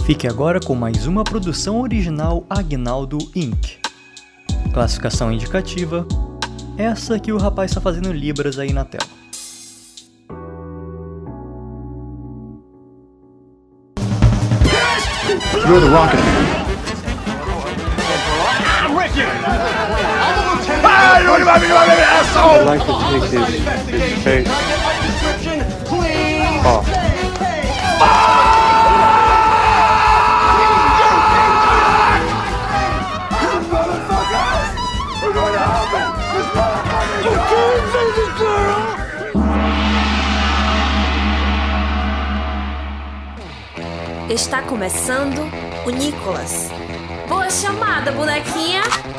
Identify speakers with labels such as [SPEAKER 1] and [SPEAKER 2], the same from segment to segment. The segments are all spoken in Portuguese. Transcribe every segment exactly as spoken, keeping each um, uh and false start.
[SPEAKER 1] Fique agora com mais uma produção original Agnaldo incorporated. Classificação indicativa, essa que o rapaz está fazendo libras aí na tela.
[SPEAKER 2] You're the Rocket Man.
[SPEAKER 3] I'm with you. I'm a lieutenant. Ah, you want me, you want me, asshole!
[SPEAKER 2] I'd like to take his, his face off.
[SPEAKER 4] Está começando o Nicolas. Boa chamada, bonequinha!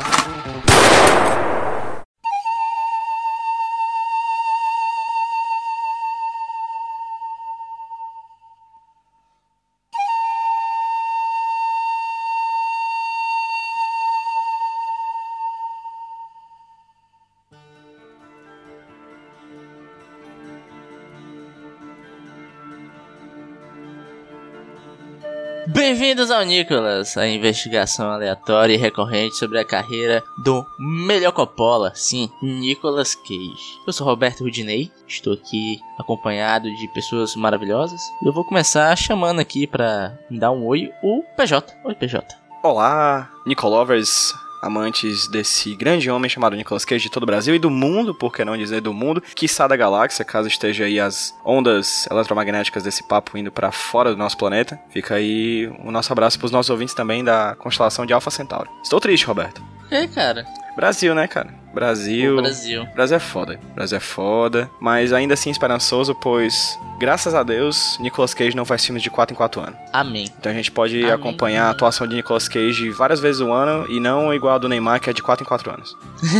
[SPEAKER 5] Bem-vindos ao Nicolas, a investigação aleatória e recorrente sobre a carreira do melhor Coppola, sim, Nicolas Cage. Eu sou Roberto Rudinei, estou aqui acompanhado de pessoas maravilhosas e eu vou começar chamando aqui pra me dar um oi o P J. Oi, P J.
[SPEAKER 6] Olá, Nicolovers, amantes desse grande homem chamado Nicolas Cage de todo o Brasil e do mundo, por que não dizer do mundo, quiçá da galáxia, caso esteja aí as ondas eletromagnéticas desse papo indo pra fora do nosso planeta. Fica aí o nosso abraço pros nossos ouvintes também da constelação de Alpha Centauri. Estou triste, Roberto.
[SPEAKER 5] E aí, cara?
[SPEAKER 6] Brasil, né, cara? Brasil.
[SPEAKER 5] O Brasil.
[SPEAKER 6] Brasil é foda. Brasil é foda. Mas ainda assim esperançoso, pois, graças a Deus, Nicolas Cage não faz filmes de quatro em quatro anos.
[SPEAKER 5] Amém.
[SPEAKER 6] Então a gente pode
[SPEAKER 5] Amém.
[SPEAKER 6] acompanhar a atuação de Nicolas Cage várias vezes no ano e não igual a do Neymar, que é de quatro em quatro anos.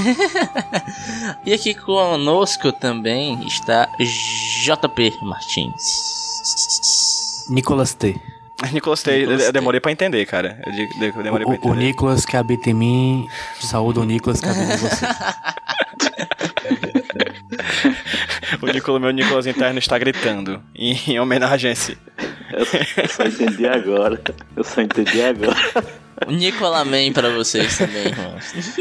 [SPEAKER 5] E aqui conosco também está J P Martins.
[SPEAKER 7] Nicolas T.
[SPEAKER 6] Nicolas T,
[SPEAKER 5] Nicolas
[SPEAKER 6] eu
[SPEAKER 5] T.
[SPEAKER 6] demorei pra entender, cara. Eu de- de- eu demorei pra
[SPEAKER 7] O,
[SPEAKER 6] entender.
[SPEAKER 7] o Nicolas que habita em mim, de saúde o Nicolas que habita em você.
[SPEAKER 6] O Nicolas, meu Nicolas interno está gritando em, em homenagem a esse.
[SPEAKER 8] Eu, eu só entendi agora. Eu só entendi agora.
[SPEAKER 5] Nicolaman pra vocês também, irmãos.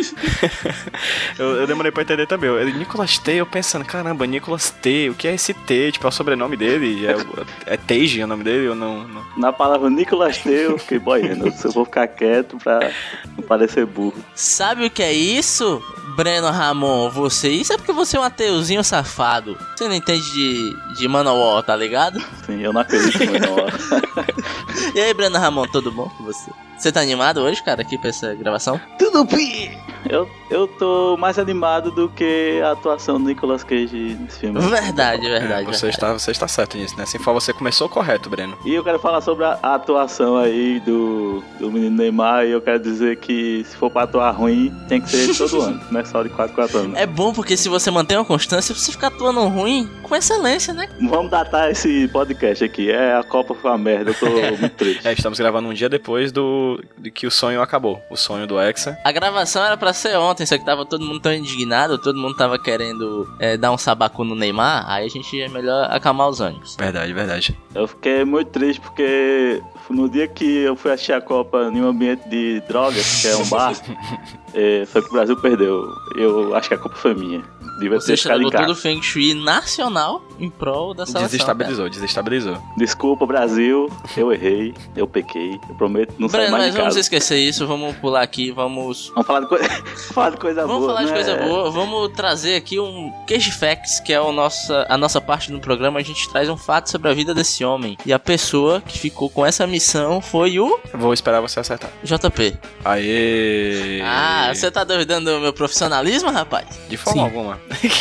[SPEAKER 6] eu, eu demorei pra entender também. Eu, Nicolas T, eu pensando, caramba, Nicolas T, o que é esse T? Tipo, é o sobrenome dele? É, o- é Tage o nome dele ou não? não?
[SPEAKER 8] Na palavra Nicolas T, eu fiquei boiando. Eu vou ficar quieto pra não parecer burro.
[SPEAKER 5] Sabe o que é isso, Breno Ramon? Você? Isso é porque você é um ateuzinho safado. Você não entende de, de Manowar, tá ligado?
[SPEAKER 8] Sim, eu não acredito muito na hora.
[SPEAKER 5] E aí, Breno Ramon, tudo bom com você? Você tá animado hoje, cara, aqui pra essa gravação?
[SPEAKER 8] Tudo bem! Eu, eu tô mais animado do que a atuação do Nicolas Cage nesse filme.
[SPEAKER 5] Verdade, verdade,
[SPEAKER 6] É,
[SPEAKER 5] verdade.
[SPEAKER 6] você, está, você está certo nisso, né? Assim for, você começou correto, Breno.
[SPEAKER 8] E eu quero falar sobre a, a atuação aí do, do menino Neymar. E eu quero dizer que se for pra atuar ruim, tem que ser todo ano, não é só de quatro em quatro anos.
[SPEAKER 5] É bom porque se você mantém uma constância, você fica atuando ruim com excelência, né?
[SPEAKER 8] Vamos datar esse podcast aqui. É, a Copa foi uma merda, eu tô muito triste.
[SPEAKER 6] É, estamos gravando um dia depois do de que o sonho acabou. O sonho do Hexa.
[SPEAKER 5] A gravação era pra ser ontem, só que tava todo mundo tão indignado, todo mundo tava querendo é, dar um sabacu no Neymar, aí a gente é melhor acalmar os ânimos.
[SPEAKER 6] Verdade, verdade.
[SPEAKER 8] Eu fiquei muito triste porque no dia que eu fui assistir a Copa em um ambiente de drogas, que é um bar, é, foi que o Brasil perdeu. Eu acho que a Copa foi minha. Devia
[SPEAKER 5] Você
[SPEAKER 8] ter ficado em
[SPEAKER 5] estragou todo o
[SPEAKER 8] casa.
[SPEAKER 5] Feng Shui nacional em prol da seleção.
[SPEAKER 6] Desestabilizou, desestabilizou.
[SPEAKER 8] Desculpa, Brasil. Eu errei. Eu pequei. Eu prometo não sair
[SPEAKER 5] Breno,
[SPEAKER 8] mais
[SPEAKER 5] mas
[SPEAKER 8] de
[SPEAKER 5] vamos
[SPEAKER 8] casa.
[SPEAKER 5] esquecer isso, vamos pular aqui, vamos...
[SPEAKER 8] Vamos falar de, coi... falar de coisa
[SPEAKER 5] Vamos
[SPEAKER 8] boa.
[SPEAKER 5] falar de
[SPEAKER 8] né?
[SPEAKER 5] coisa boa, vamos trazer aqui um Cage Facts, que é o nossa, a nossa parte do programa. A gente traz um fato sobre a vida desse homem. E a pessoa que ficou com essa missão foi o
[SPEAKER 6] Eu vou esperar você acertar.
[SPEAKER 5] J P.
[SPEAKER 6] Aê!
[SPEAKER 5] Ah, você tá duvidando do meu profissionalismo, rapaz?
[SPEAKER 6] De forma
[SPEAKER 7] Sim.
[SPEAKER 6] alguma.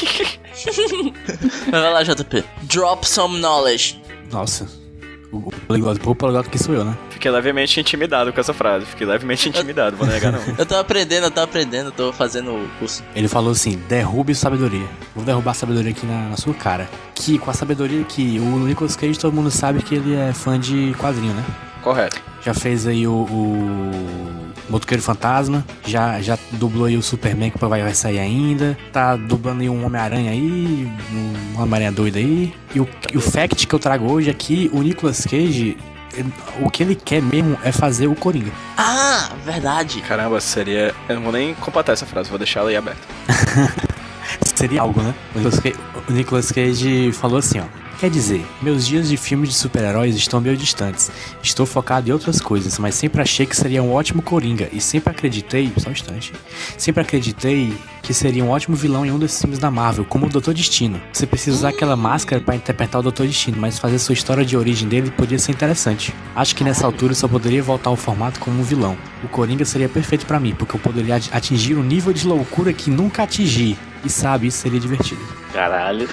[SPEAKER 5] Vai lá, J P. Drop some knowledge.
[SPEAKER 7] Nossa, o, o poliglota o poliglota que sou eu, né?
[SPEAKER 6] Fiquei levemente intimidado com essa frase. Fiquei levemente intimidado, vou negar não.
[SPEAKER 5] Eu tô aprendendo, eu tô aprendendo, eu tô fazendo o curso.
[SPEAKER 7] Ele falou assim, derrube sabedoria. Vou derrubar a sabedoria aqui na, na sua cara. Que com a sabedoria que o Nicolas Cage, todo mundo sabe que ele é fã de quadrinho, né?
[SPEAKER 6] Correto.
[SPEAKER 7] Já fez aí o, o Motoqueiro Fantasma, já, já dublou aí o Superman que vai, vai sair ainda, tá dublando aí um Homem-Aranha aí, um Homem-Aranha doido aí. E o, e o fact que eu trago hoje é que o Nicolas Cage o que ele quer mesmo é fazer o Coringa.
[SPEAKER 5] Ah, verdade.
[SPEAKER 6] Caramba, seria... Eu não vou nem completar essa frase, vou deixar ela aí aberta.
[SPEAKER 7] Seria algo, né? O Nicolas Cage, o Nicolas Cage falou assim, ó. Quer dizer, meus dias de filmes de super-heróis estão meio distantes. Estou focado em outras coisas, mas sempre achei que seria um ótimo Coringa. E sempre acreditei... Só um instante. Sempre acreditei que seria um ótimo vilão em um desses filmes da Marvel, como o doutor Destino. Você precisa usar aquela máscara para interpretar o doutor Destino, mas fazer sua história de origem dele poderia ser interessante. Acho que nessa altura eu só poderia voltar ao formato como um vilão. O Coringa seria perfeito para mim, porque eu poderia atingir um nível de loucura que nunca atingi. E sabe, isso seria divertido.
[SPEAKER 8] Caralho.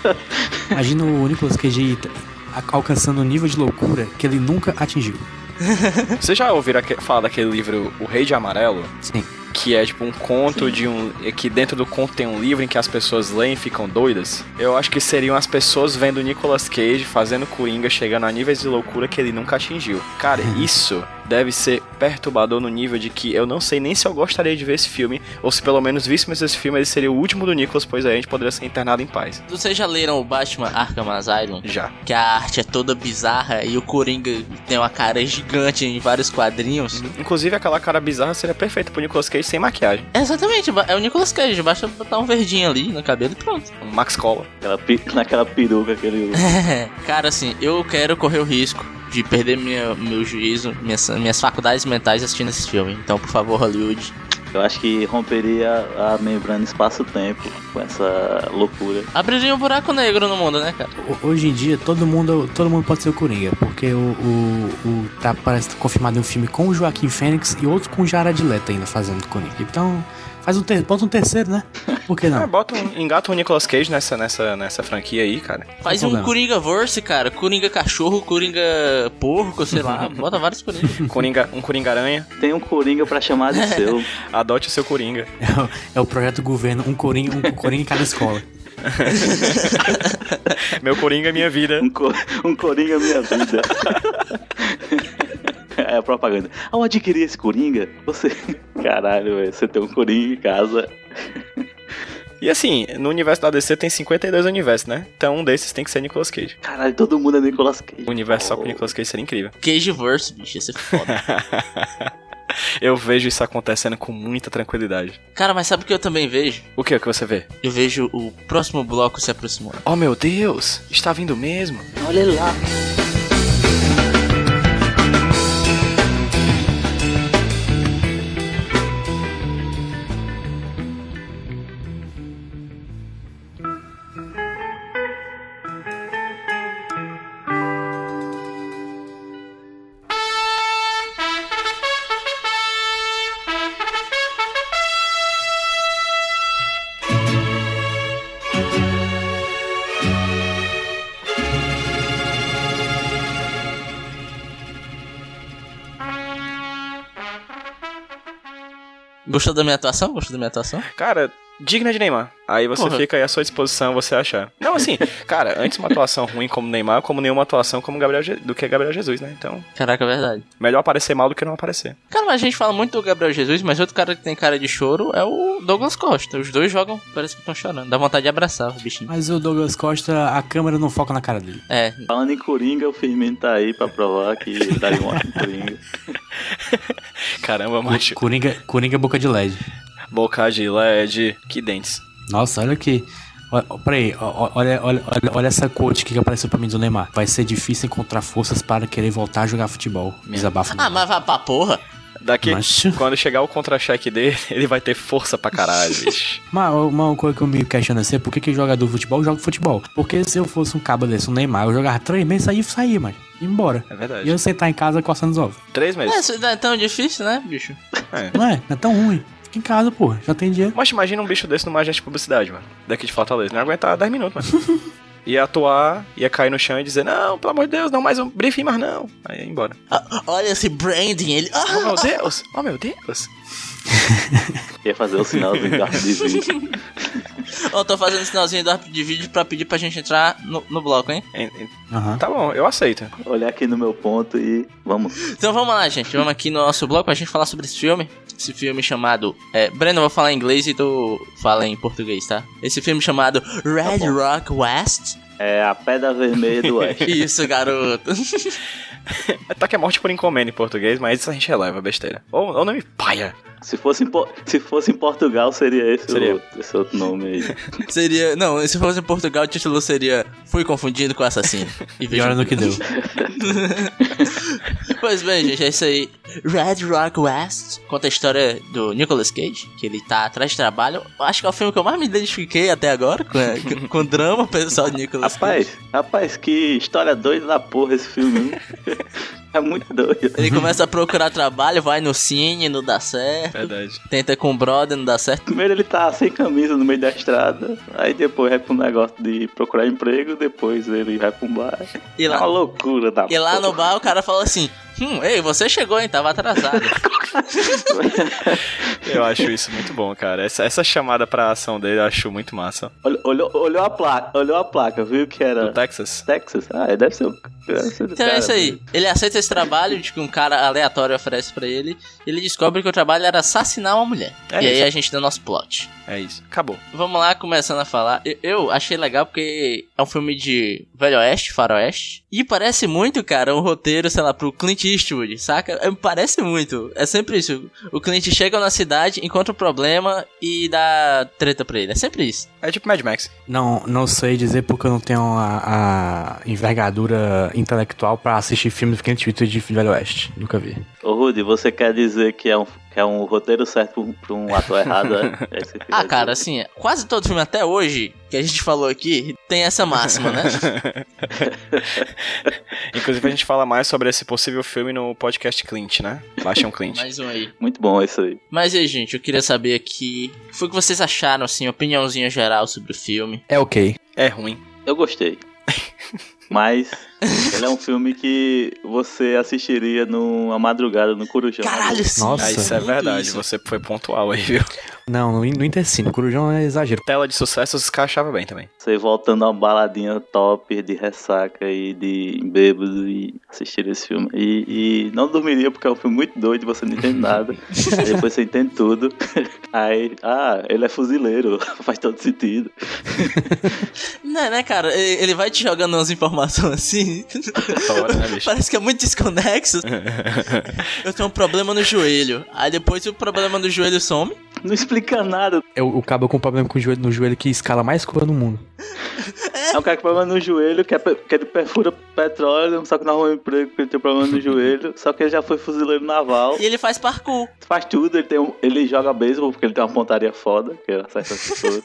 [SPEAKER 7] Imagina o Nicolas Cage alcançando um nível de loucura que ele nunca atingiu.
[SPEAKER 6] Vocês já ouviram falar daquele livro O Rei de Amarelo?
[SPEAKER 7] Sim.
[SPEAKER 6] Que é tipo um conto Sim. de um... Que dentro do conto tem um livro em que as pessoas leem e ficam doidas. Eu acho que seriam as pessoas vendo o Nicolas Cage fazendo Coringa, chegando a níveis de loucura que ele nunca atingiu. Cara, isso deve ser perturbador no nível de que eu não sei nem se eu gostaria de ver esse filme, ou se pelo menos víssemos esse filme, ele seria o último do Nicolas, pois aí a gente poderia ser internado em paz.
[SPEAKER 5] Vocês já leram o Batman Arkham Asylum?
[SPEAKER 6] Já.
[SPEAKER 5] Que a arte é toda bizarra e o Coringa tem uma cara gigante em vários quadrinhos.
[SPEAKER 6] Uhum. Inclusive aquela cara bizarra seria perfeita pro Nicolas Cage sem maquiagem.
[SPEAKER 5] Exatamente, é o Nicolas Cage, basta botar um verdinho ali no cabelo e pronto.
[SPEAKER 6] Um Max Cola.
[SPEAKER 8] Aquela, naquela peruca que ele usa.
[SPEAKER 5] Cara, assim, eu quero correr o risco de perder minha, meu juízo, minhas, minhas faculdades mentais assistindo esse filme. Então, por favor, Hollywood.
[SPEAKER 8] Eu acho que romperia a membrana espaço-tempo com essa loucura.
[SPEAKER 5] Abriria um buraco negro no mundo, né, cara?
[SPEAKER 7] Hoje em dia, todo mundo, todo mundo pode ser o Coringa, porque o, o, o tá parece confirmado um filme com o Joaquim Fênix e outro com o Jared Leto ainda fazendo Coringa. Então, faz um ter, bota um terceiro, né? Por que não?
[SPEAKER 6] É, bota um, engata o Nicolas Cage nessa, nessa, nessa franquia aí, cara.
[SPEAKER 5] Faz um Coringa-verse, cara. Coringa cachorro, Coringa porco, sei lá. Bota vários Coringa.
[SPEAKER 6] Coringa. Um Coringa-aranha.
[SPEAKER 8] Tem um Coringa pra chamar de seu.
[SPEAKER 6] Adote o seu Coringa.
[SPEAKER 7] É o, é o projeto do governo, um Coringa, um Coringa em cada escola.
[SPEAKER 6] Meu Coringa é minha vida.
[SPEAKER 8] Um, co, um Coringa é minha vida. É a propaganda. Ao adquirir esse Coringa, você... Caralho, velho, você tem um Coringa em casa.
[SPEAKER 6] E assim, no universo da D C tem cinquenta e dois universos, né? Então um desses tem que ser Nicolas Cage.
[SPEAKER 8] Caralho, todo mundo é Nicolas Cage.
[SPEAKER 6] O universo oh. só com Nicolas Cage seria incrível.
[SPEAKER 5] Cageverse, bicho, ia ser foda.
[SPEAKER 6] Eu vejo isso acontecendo com muita tranquilidade.
[SPEAKER 5] Cara, mas sabe o que eu também vejo?
[SPEAKER 6] O que é que você vê?
[SPEAKER 5] Eu vejo o próximo bloco se aproximando.
[SPEAKER 6] Oh meu Deus, está vindo mesmo?
[SPEAKER 8] Olha lá.
[SPEAKER 5] Gostou da minha atuação? Gostou da minha atuação?
[SPEAKER 6] Cara, digna de Neymar. Aí você Porra. fica aí à sua disposição, você achar. Não, assim, cara, antes uma atuação ruim como Neymar, como nenhuma atuação como Gabriel Je- do que Gabriel Jesus, né? Então...
[SPEAKER 5] Caraca, é verdade.
[SPEAKER 6] Melhor aparecer mal do que não aparecer.
[SPEAKER 5] Cara, mas a gente fala muito do Gabriel Jesus, mas outro cara que tem cara de choro é o Douglas Costa. Os dois jogam, parece que estão chorando. Dá vontade de abraçar o bichinho.
[SPEAKER 7] Mas o Douglas Costa, a câmera não foca na cara dele.
[SPEAKER 5] É.
[SPEAKER 8] Falando em Coringa, o Firmino tá aí pra provar que daria um ótimo Coringa.
[SPEAKER 6] Caramba, macho.
[SPEAKER 7] Coringa, Coringa boca de L E D.
[SPEAKER 6] Boca de L E D, que dentes.
[SPEAKER 7] Nossa, olha aqui. Olha, peraí, olha, olha, olha, olha essa quote que apareceu pra mim do Neymar. Vai ser difícil encontrar forças para querer voltar a jogar futebol. Desabafo.
[SPEAKER 5] Ah, mas vai pra porra.
[SPEAKER 6] Daqui,
[SPEAKER 7] mas...
[SPEAKER 6] quando chegar o contra-cheque dele, ele vai ter força pra caralho, bicho.
[SPEAKER 7] Mas uma coisa que eu me questiono assim é por que, que jogador de futebol joga futebol? Porque se eu fosse um cabo desse, um Neymar, eu jogava três meses e saía, mano. Ia embora.
[SPEAKER 6] É verdade.
[SPEAKER 7] E eu sentar em casa coçando os ovos.
[SPEAKER 6] Três meses.
[SPEAKER 5] É, isso não é tão difícil, né, bicho?
[SPEAKER 7] É. Não é, não é tão ruim. Fica em casa, pô, já tem dinheiro.
[SPEAKER 6] Mas imagina um bicho desse numa agência de publicidade, mano. Daqui de Fortaleza. Não ia aguentar dez minutos, mano. Ia atuar, ia cair no chão e dizer, não, pelo amor de Deus, não mais um briefing, mas não. Aí ia embora.
[SPEAKER 5] Ah, olha esse branding, ele...
[SPEAKER 6] Oh, meu Deus, oh, meu Deus.
[SPEAKER 8] Ia fazer o sinalzinho do árbitro de vídeo.
[SPEAKER 5] Ó, oh, tô fazendo o sinalzinho do árbitro de vídeo pra pedir pra gente entrar no, no bloco, hein?
[SPEAKER 6] Uhum. Tá bom, eu aceito.
[SPEAKER 8] Olhar aqui no meu ponto e vamos.
[SPEAKER 5] Então vamos lá, gente. Vamos aqui no nosso bloco pra gente falar sobre esse filme. Esse filme chamado... É, Breno, eu vou falar em inglês e tu fala em português, tá? Esse filme chamado Red
[SPEAKER 6] tá
[SPEAKER 5] Rock West.
[SPEAKER 8] É a Pedra Vermelha do Oeste.
[SPEAKER 5] Isso, garoto.
[SPEAKER 6] Tá que é morte por encomenda em português, mas isso a gente releva, besteira. Ou o nome paia.
[SPEAKER 8] Se fosse, em, se fosse em Portugal, seria esse,
[SPEAKER 6] Seria.
[SPEAKER 8] Outro, esse outro nome aí.
[SPEAKER 5] Seria... Não, se fosse em Portugal, o título seria Fui Confundido com Assassino. E
[SPEAKER 7] E olha no que deu.
[SPEAKER 5] Pois bem, gente, é isso aí. Red Rock West conta a história do Nicolas Cage, que ele tá atrás de trabalho. Acho que é o filme que eu mais me identifiquei até agora, com, com, com o drama pessoal de Nicolas
[SPEAKER 8] Rapaz,
[SPEAKER 5] Cage.
[SPEAKER 8] rapaz, que história doida da porra esse filme. Hein? É muito doido.
[SPEAKER 5] Ele começa a procurar trabalho, vai no cine, não dá certo.
[SPEAKER 6] Verdade.
[SPEAKER 5] Tenta com o brother, não dá certo.
[SPEAKER 8] Primeiro ele tá sem camisa no meio da estrada, aí depois vai pro negócio de procurar emprego, depois ele vai pro bar.
[SPEAKER 5] E
[SPEAKER 8] É
[SPEAKER 5] lá,
[SPEAKER 8] uma loucura da
[SPEAKER 5] e lá
[SPEAKER 8] porra.
[SPEAKER 5] no bar o cara fala assim: Hum, ei, você chegou, hein? Tava atrasado.
[SPEAKER 6] Eu acho isso muito bom, cara. Essa, essa chamada pra ação dele eu acho muito massa.
[SPEAKER 8] Olhou, olhou, olhou a placa, olhou a placa, viu que era
[SPEAKER 6] Do Texas.
[SPEAKER 8] Texas? Ah, deve ser o. Deve ser do
[SPEAKER 5] Então
[SPEAKER 8] cara,
[SPEAKER 5] é isso aí. Ele aceita esse trabalho de que um cara aleatório oferece pra ele. Ele descobre que o trabalho era assassinar uma mulher.
[SPEAKER 6] É
[SPEAKER 5] e aí
[SPEAKER 6] isso.
[SPEAKER 5] a gente dá nosso plot.
[SPEAKER 6] É isso. Acabou.
[SPEAKER 5] Vamos lá, começando a falar. Eu, eu achei legal porque é um filme de Velho Oeste, Faroeste. E parece muito, cara, um roteiro, sei lá, pro Clint Eastwood, saca? É, parece muito. É sempre isso. O Clint chega na cidade, encontra o problema e dá treta pra ele. É sempre isso.
[SPEAKER 6] É tipo Mad Max.
[SPEAKER 7] Não, não sei dizer porque eu não tenho a, a envergadura intelectual pra assistir filmes do Clint Eastwood de Velho Oeste. Nunca vi.
[SPEAKER 8] Ô Rudy, você quer dizer que é um, que é um roteiro certo pra um, pra um ator errado? É? É esse filme
[SPEAKER 5] Ah,
[SPEAKER 8] aí?
[SPEAKER 5] cara, assim, quase todo filme até hoje que a gente falou aqui tem essa máxima, né?
[SPEAKER 6] Inclusive a gente fala mais sobre esse possível filme no podcast Clint, né? Baixa um Clint.
[SPEAKER 5] Mais um aí.
[SPEAKER 8] Muito bom isso aí.
[SPEAKER 5] Mas aí, gente, eu queria saber aqui o que foi que vocês acharam, assim, opiniãozinha geral sobre o filme.
[SPEAKER 7] É ok.
[SPEAKER 6] É ruim.
[SPEAKER 8] Eu gostei. Mas ele é um filme que você assistiria numa madrugada no Corujão.
[SPEAKER 5] Caralho, sim.
[SPEAKER 7] Nossa.
[SPEAKER 6] Ah, isso é
[SPEAKER 5] muito
[SPEAKER 6] verdade.
[SPEAKER 5] isso.
[SPEAKER 6] Você foi pontual aí, viu?
[SPEAKER 7] Não, no, no Intercine. Corujão é exagero.
[SPEAKER 6] Tela de sucesso se encaixava bem também.
[SPEAKER 8] Você voltando a uma baladinha top de ressaca e de bêbado e assistir esse filme. E, e não dormiria porque é um filme muito doido, você não entende nada. Aí depois você entende tudo. Aí, ah, ele é fuzileiro, faz todo sentido.
[SPEAKER 5] Né, né, cara? Ele ele vai te jogando umas informações assim.
[SPEAKER 6] Hora, né, bicho?
[SPEAKER 5] Parece que é muito desconexo. Eu tenho um problema no joelho. Aí depois o problema do joelho some.
[SPEAKER 8] Não explica nada.
[SPEAKER 7] É o, o cabo com problema com o joelho, no joelho que escala mais curva no mundo.
[SPEAKER 8] É um cara com problema no joelho, que, é, pe- que ele perfura petróleo, só que não arruma um emprego porque ele tem problema no joelho. Só que ele já foi fuzileiro naval.
[SPEAKER 5] E ele faz parkour.
[SPEAKER 8] Faz tudo, ele, tem um, ele joga beisebol porque ele tem uma pontaria foda, que ele acerta as pessoas.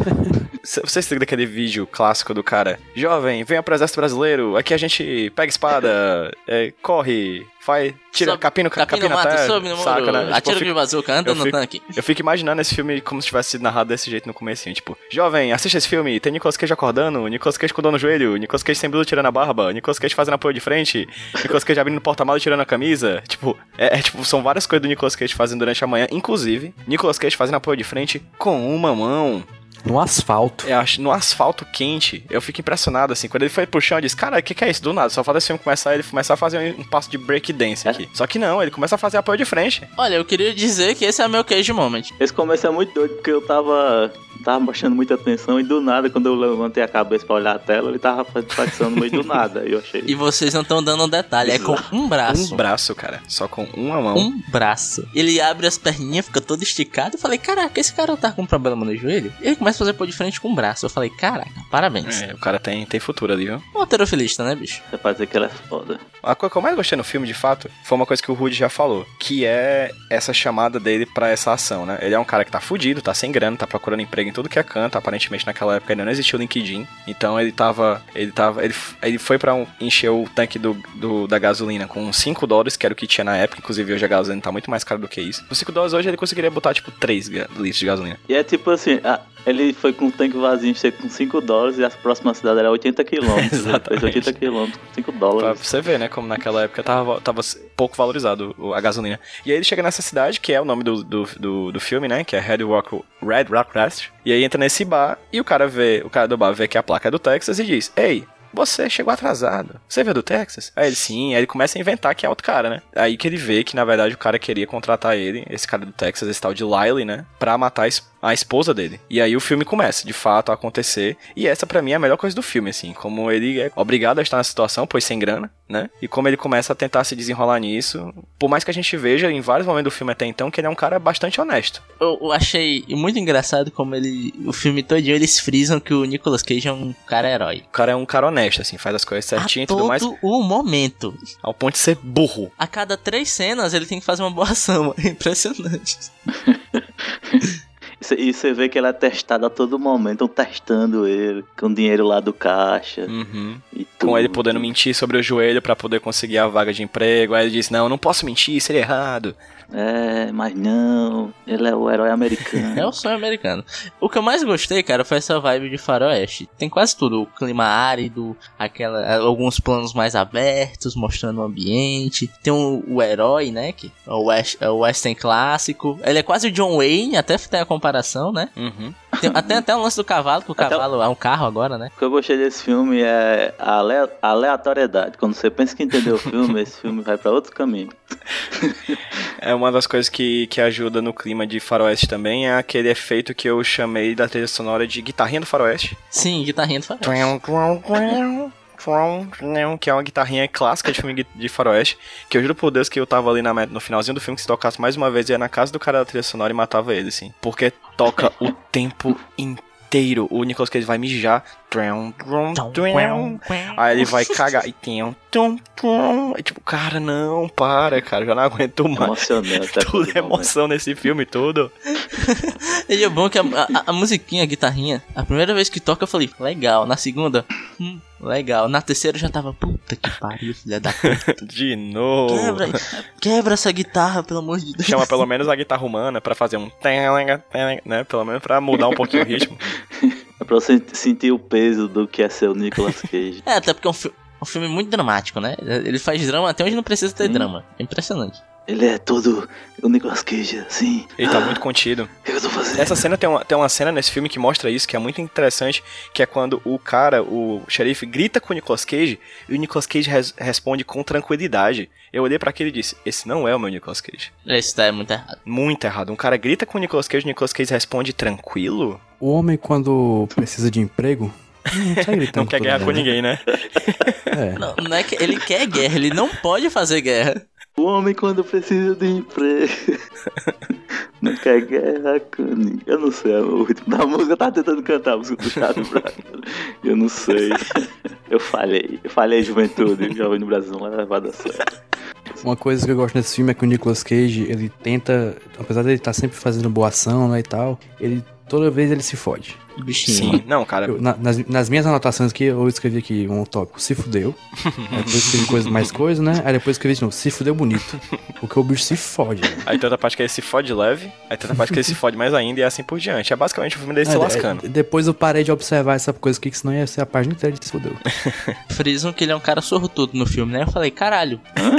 [SPEAKER 6] Vocês lembram daquele vídeo clássico do cara? Jovem, venha pro exército brasileiro. Aqui a gente pega espada, é, corre, faz, tira
[SPEAKER 5] Sobe-
[SPEAKER 6] capim no,
[SPEAKER 5] capim
[SPEAKER 6] capim
[SPEAKER 5] no
[SPEAKER 6] na
[SPEAKER 5] mato,
[SPEAKER 6] terra,
[SPEAKER 5] sobe no muro,
[SPEAKER 6] saca, né? Tipo, eu
[SPEAKER 5] atira
[SPEAKER 6] fico-
[SPEAKER 5] de bazuca, anda
[SPEAKER 6] eu
[SPEAKER 5] no
[SPEAKER 6] fico-
[SPEAKER 5] tanque.
[SPEAKER 6] Eu fico imaginando esse filme como se tivesse sido narrado desse jeito no comecinho, tipo, jovem, assiste esse filme, tem Nicolas Cage acordando, Nicolas Cage com dor no joelho, Nicolas Cage sem blusa tirando a barba, Nicolas Cage fazendo apoio de frente, Nicolas Cage abrindo o porta-malas e tirando a camisa, tipo, é, é, tipo, são várias coisas do Nicolas Cage fazendo durante a manhã, inclusive, Nicolas Cage fazendo apoio de frente com uma mão.
[SPEAKER 7] No asfalto.
[SPEAKER 6] Eu acho, no asfalto quente, eu fico impressionado, assim, quando ele foi pro chão, eu disse, cara, o que que é isso? Do nada, só falta esse filme começar, ele começar a fazer um, um passo de breakdance aqui. Só que não, ele começa a fazer apoio de frente.
[SPEAKER 5] Olha, eu queria dizer que esse é o meu Cage Moment.
[SPEAKER 8] Esse começo é muito doido, porque eu tava, tava prestando muita atenção e do nada, quando eu levantei a cabeça pra olhar a tela, ele tava fazendo no meio do nada. E eu achei.
[SPEAKER 5] E vocês não estão dando um detalhe, é com um braço.
[SPEAKER 6] Um braço, cara, só com uma mão.
[SPEAKER 5] Um braço. Ele abre as perninhas, fica todo esticado. Eu falei, caraca, esse cara tá com um problema no joelho? E ele começa a fazer pôr de frente com um braço. Eu falei, caraca, parabéns.
[SPEAKER 6] É, o cara tem, tem futuro ali, viu?
[SPEAKER 5] Um alterofilista, né, bicho?
[SPEAKER 8] Você pode dizer que ela é foda.
[SPEAKER 6] A coisa que eu mais gostei no filme, de fato, foi uma coisa que o Rudy já falou, que é essa chamada dele pra essa ação, né? Ele é um cara que tá fudido, tá sem grana, tá procurando emprego em tudo que é canto. Aparentemente naquela época ainda não existia o LinkedIn. Então ele tava. Ele tava. Ele, ele foi pra um, encher o tanque do, do, da gasolina com cinco dólares, que era o que tinha na época. Inclusive hoje a gasolina tá muito mais cara do que isso. Com cinco dólares hoje ele conseguiria botar tipo três litros de gasolina.
[SPEAKER 8] E é tipo assim, a- ele foi com um tanque vazio, chega com cinco dólares e a próxima cidade era oitenta quilômetros.
[SPEAKER 6] Exatamente.
[SPEAKER 8] Fez oitenta quilômetros com cinco
[SPEAKER 6] Pra
[SPEAKER 8] dólares.
[SPEAKER 6] você ver, né, como naquela época tava, tava pouco valorizado o- a gasolina. E aí ele chega nessa cidade, que é o nome do, do, do, do filme, né, que é Red Rock, Red Rock West. E aí entra nesse bar e o cara vê, o cara do bar vê que a placa é do Texas e diz, ei, você chegou atrasado. Você veio do Texas? Aí ele, sim. Aí ele começa a inventar que é outro cara, né? Aí que ele vê que, na verdade, o cara queria contratar ele, esse cara do Texas, esse tal de Lyle, né? Pra matar a es- a esposa dele. E aí o filme começa, de fato, a acontecer. E essa pra mim é a melhor coisa do filme, assim. Como ele é obrigado a estar na situação, pois sem grana, né? E como ele começa a tentar se desenrolar nisso. Por mais que a gente veja em vários momentos do filme até então que ele é um cara bastante honesto.
[SPEAKER 5] Eu, eu achei muito engraçado como ele... O filme todinho eles frisam que o Nicolas Cage é um cara herói.
[SPEAKER 6] O cara é um cara honesto, assim. Faz as coisas certinho e tudo mais.
[SPEAKER 5] todo o momento.
[SPEAKER 6] Ao ponto de ser burro.
[SPEAKER 5] A cada três cenas ele tem que fazer uma boa ação. É impressionante.
[SPEAKER 8] E você vê que ele é testado a todo momento, estão testando ele, com dinheiro lá do caixa.
[SPEAKER 6] Uhum.
[SPEAKER 8] E tudo.
[SPEAKER 6] Com ele podendo mentir sobre o joelho pra poder conseguir a vaga de emprego. Aí ele diz, não, não posso mentir, seria errado.
[SPEAKER 8] É, mas não, ele é o herói americano.
[SPEAKER 5] É o sonho americano. O que eu mais gostei, cara, foi essa vibe de faroeste. Tem quase tudo, o clima árido, aquela, alguns planos mais abertos, mostrando o ambiente. Tem o, o herói, né, que é o, West, é o western clássico. Ele é quase o John Wayne, até tem a comparação, né?
[SPEAKER 6] Uhum.
[SPEAKER 5] Tem até, até o lance do cavalo, que o cavalo até... é um carro agora, né?
[SPEAKER 8] O que eu gostei desse filme é a ale... aleatoriedade. Quando você pensa que entendeu o filme, esse filme vai pra outro caminho.
[SPEAKER 6] É uma das coisas que, que ajuda no clima de faroeste também, é aquele efeito que eu chamei da trilha sonora de guitarrinha do faroeste.
[SPEAKER 5] Sim, guitarrinha do faroeste.
[SPEAKER 6] Que é uma guitarrinha clássica de filme de faroeste, que eu juro por Deus que eu tava ali na, no finalzinho do filme, que se tocasse mais uma vez, ia na casa do cara da trilha sonora e matava ele, assim. Porque toca o tempo inteiro. O Nicolas Cage vai mijar, aí ele vai cagar e tem um e tipo, cara, não, para, cara, já não aguento mais.
[SPEAKER 8] Emocionante.
[SPEAKER 6] Tudo é emoção nesse filme, tudo.
[SPEAKER 5] E é bom que a, a, a musiquinha, a guitarrinha, a primeira vez que toca eu falei, legal. Na segunda, hum, legal. Na terceira eu já tava, puta que pariu, filha da puta.
[SPEAKER 6] De novo.
[SPEAKER 5] Quebra, quebra essa guitarra, pelo amor de Deus.
[SPEAKER 6] Chama pelo menos a guitarra humana pra fazer um, né, pelo menos pra mudar um pouquinho o ritmo.
[SPEAKER 8] É pra você sentir o peso do que é ser o Nicolas Cage.
[SPEAKER 5] É, até porque é um, fi- um filme muito dramático, né? Ele faz drama até onde não precisa ter hum. drama. É impressionante.
[SPEAKER 8] Ele é todo o Nicolas Cage, assim.
[SPEAKER 6] Ele tá ah, muito contido.
[SPEAKER 8] O que eu tô fazendo?
[SPEAKER 6] Essa cena tem uma, tem uma cena nesse filme que mostra isso, que é muito interessante, que é quando o cara, o xerife, grita com o Nicolas Cage e o Nicolas Cage res, responde com tranquilidade. Eu olhei pra aquele e disse, esse não é o meu Nicolas Cage.
[SPEAKER 5] Esse tá muito errado.
[SPEAKER 6] Muito errado. Um cara grita com o Nicolas Cage e o Nicolas Cage responde tranquilo?
[SPEAKER 7] O homem, quando precisa de emprego, não,
[SPEAKER 6] não quer guerra com ninguém, né?
[SPEAKER 7] É.
[SPEAKER 5] Não, não é que ele quer guerra, ele não pode fazer guerra.
[SPEAKER 8] O homem quando precisa de emprego não quer guerra com ninguém. Eu não sei o ritmo da música. Eu tava tentando cantar a música do Charlie Brown. Eu não sei. Eu falhei. Eu falhei, juventude. Jovem no Brasil não é levado a sério.
[SPEAKER 7] Uma coisa que eu gosto nesse filme é que o Nicolas Cage, ele tenta, apesar de ele estar sempre fazendo boa ação, né, e tal, ele toda vez ele se fode.
[SPEAKER 5] Bichinho.
[SPEAKER 6] Sim, não, cara.
[SPEAKER 7] Eu, na, nas, nas minhas anotações aqui, eu escrevi aqui um tópico, se fudeu. Aí depois escrevi coisa, mais coisa, né? Aí depois escrevi de novo, se fudeu bonito. Porque o bicho se fode. Né?
[SPEAKER 6] Aí tem outra parte que ele se fode leve, aí tem outra parte que ele se fode mais ainda e assim por diante. É basicamente o filme dele é, se lascando.
[SPEAKER 7] É, depois eu parei de observar essa coisa aqui, que senão ia ser a página inteira de se fudeu.
[SPEAKER 5] Frisam que ele é um cara sortudo no filme, né? Eu falei, caralho.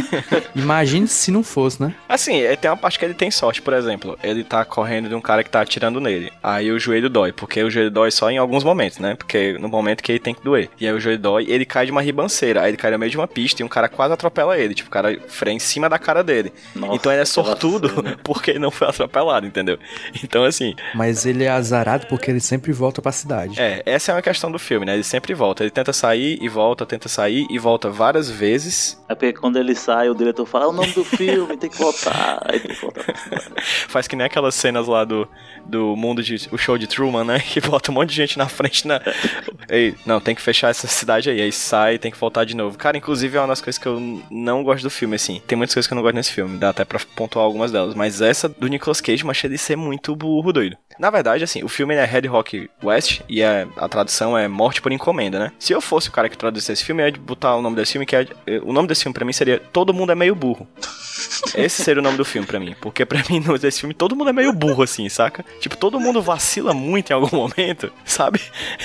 [SPEAKER 7] Imagine se não fosse, né?
[SPEAKER 6] Assim, tem uma parte que ele tem sorte, por exemplo. Ele tá correndo de um cara que tá atirando nele. Aí o joelho dói, porque o joelho dói só em alguns momentos, né? Porque no momento que ele tem que doer. E aí o joelho dói e ele cai de uma ribanceira. Aí ele cai no meio de uma pista e um cara quase atropela ele. Tipo, o cara freia em cima da cara dele. Nossa, então ele é sortudo porque ele não foi atropelado, entendeu? Então assim...
[SPEAKER 7] Mas ele é azarado porque ele sempre volta pra cidade.
[SPEAKER 6] É, essa é uma questão do filme, né? Ele sempre volta. Ele tenta sair e volta, tenta sair e volta várias vezes.
[SPEAKER 8] É porque quando ele sai, o diretor fala, é o nome do filme, tem que voltar. Aí tem que voltar pra cidade.
[SPEAKER 6] Faz que nem aquelas cenas lá do, do mundo de... O show de Truman, né? Que volta um monte de gente na frente, né? Ei, não, tem que fechar essa cidade aí. Aí sai, tem que voltar de novo. Cara, inclusive é uma das coisas que eu não gosto do filme, assim. Tem muitas coisas que eu não gosto nesse filme. Dá até pra pontuar algumas delas. Mas essa do Nicolas Cage, eu achei de ser muito burro, doido. Na verdade, assim, o filme é Red Rock West e é, a tradução é Morte por Encomenda, né? Se eu fosse o cara que traduzisse esse filme, eu ia botar o nome desse filme, que é... O nome desse filme pra mim seria Todo Mundo é Meio Burro. Esse seria o nome do filme pra mim. Porque pra mim, nesse filme, todo mundo é meio burro, assim, saca? Tipo, todo mundo vacila muito em algum momento, sabe?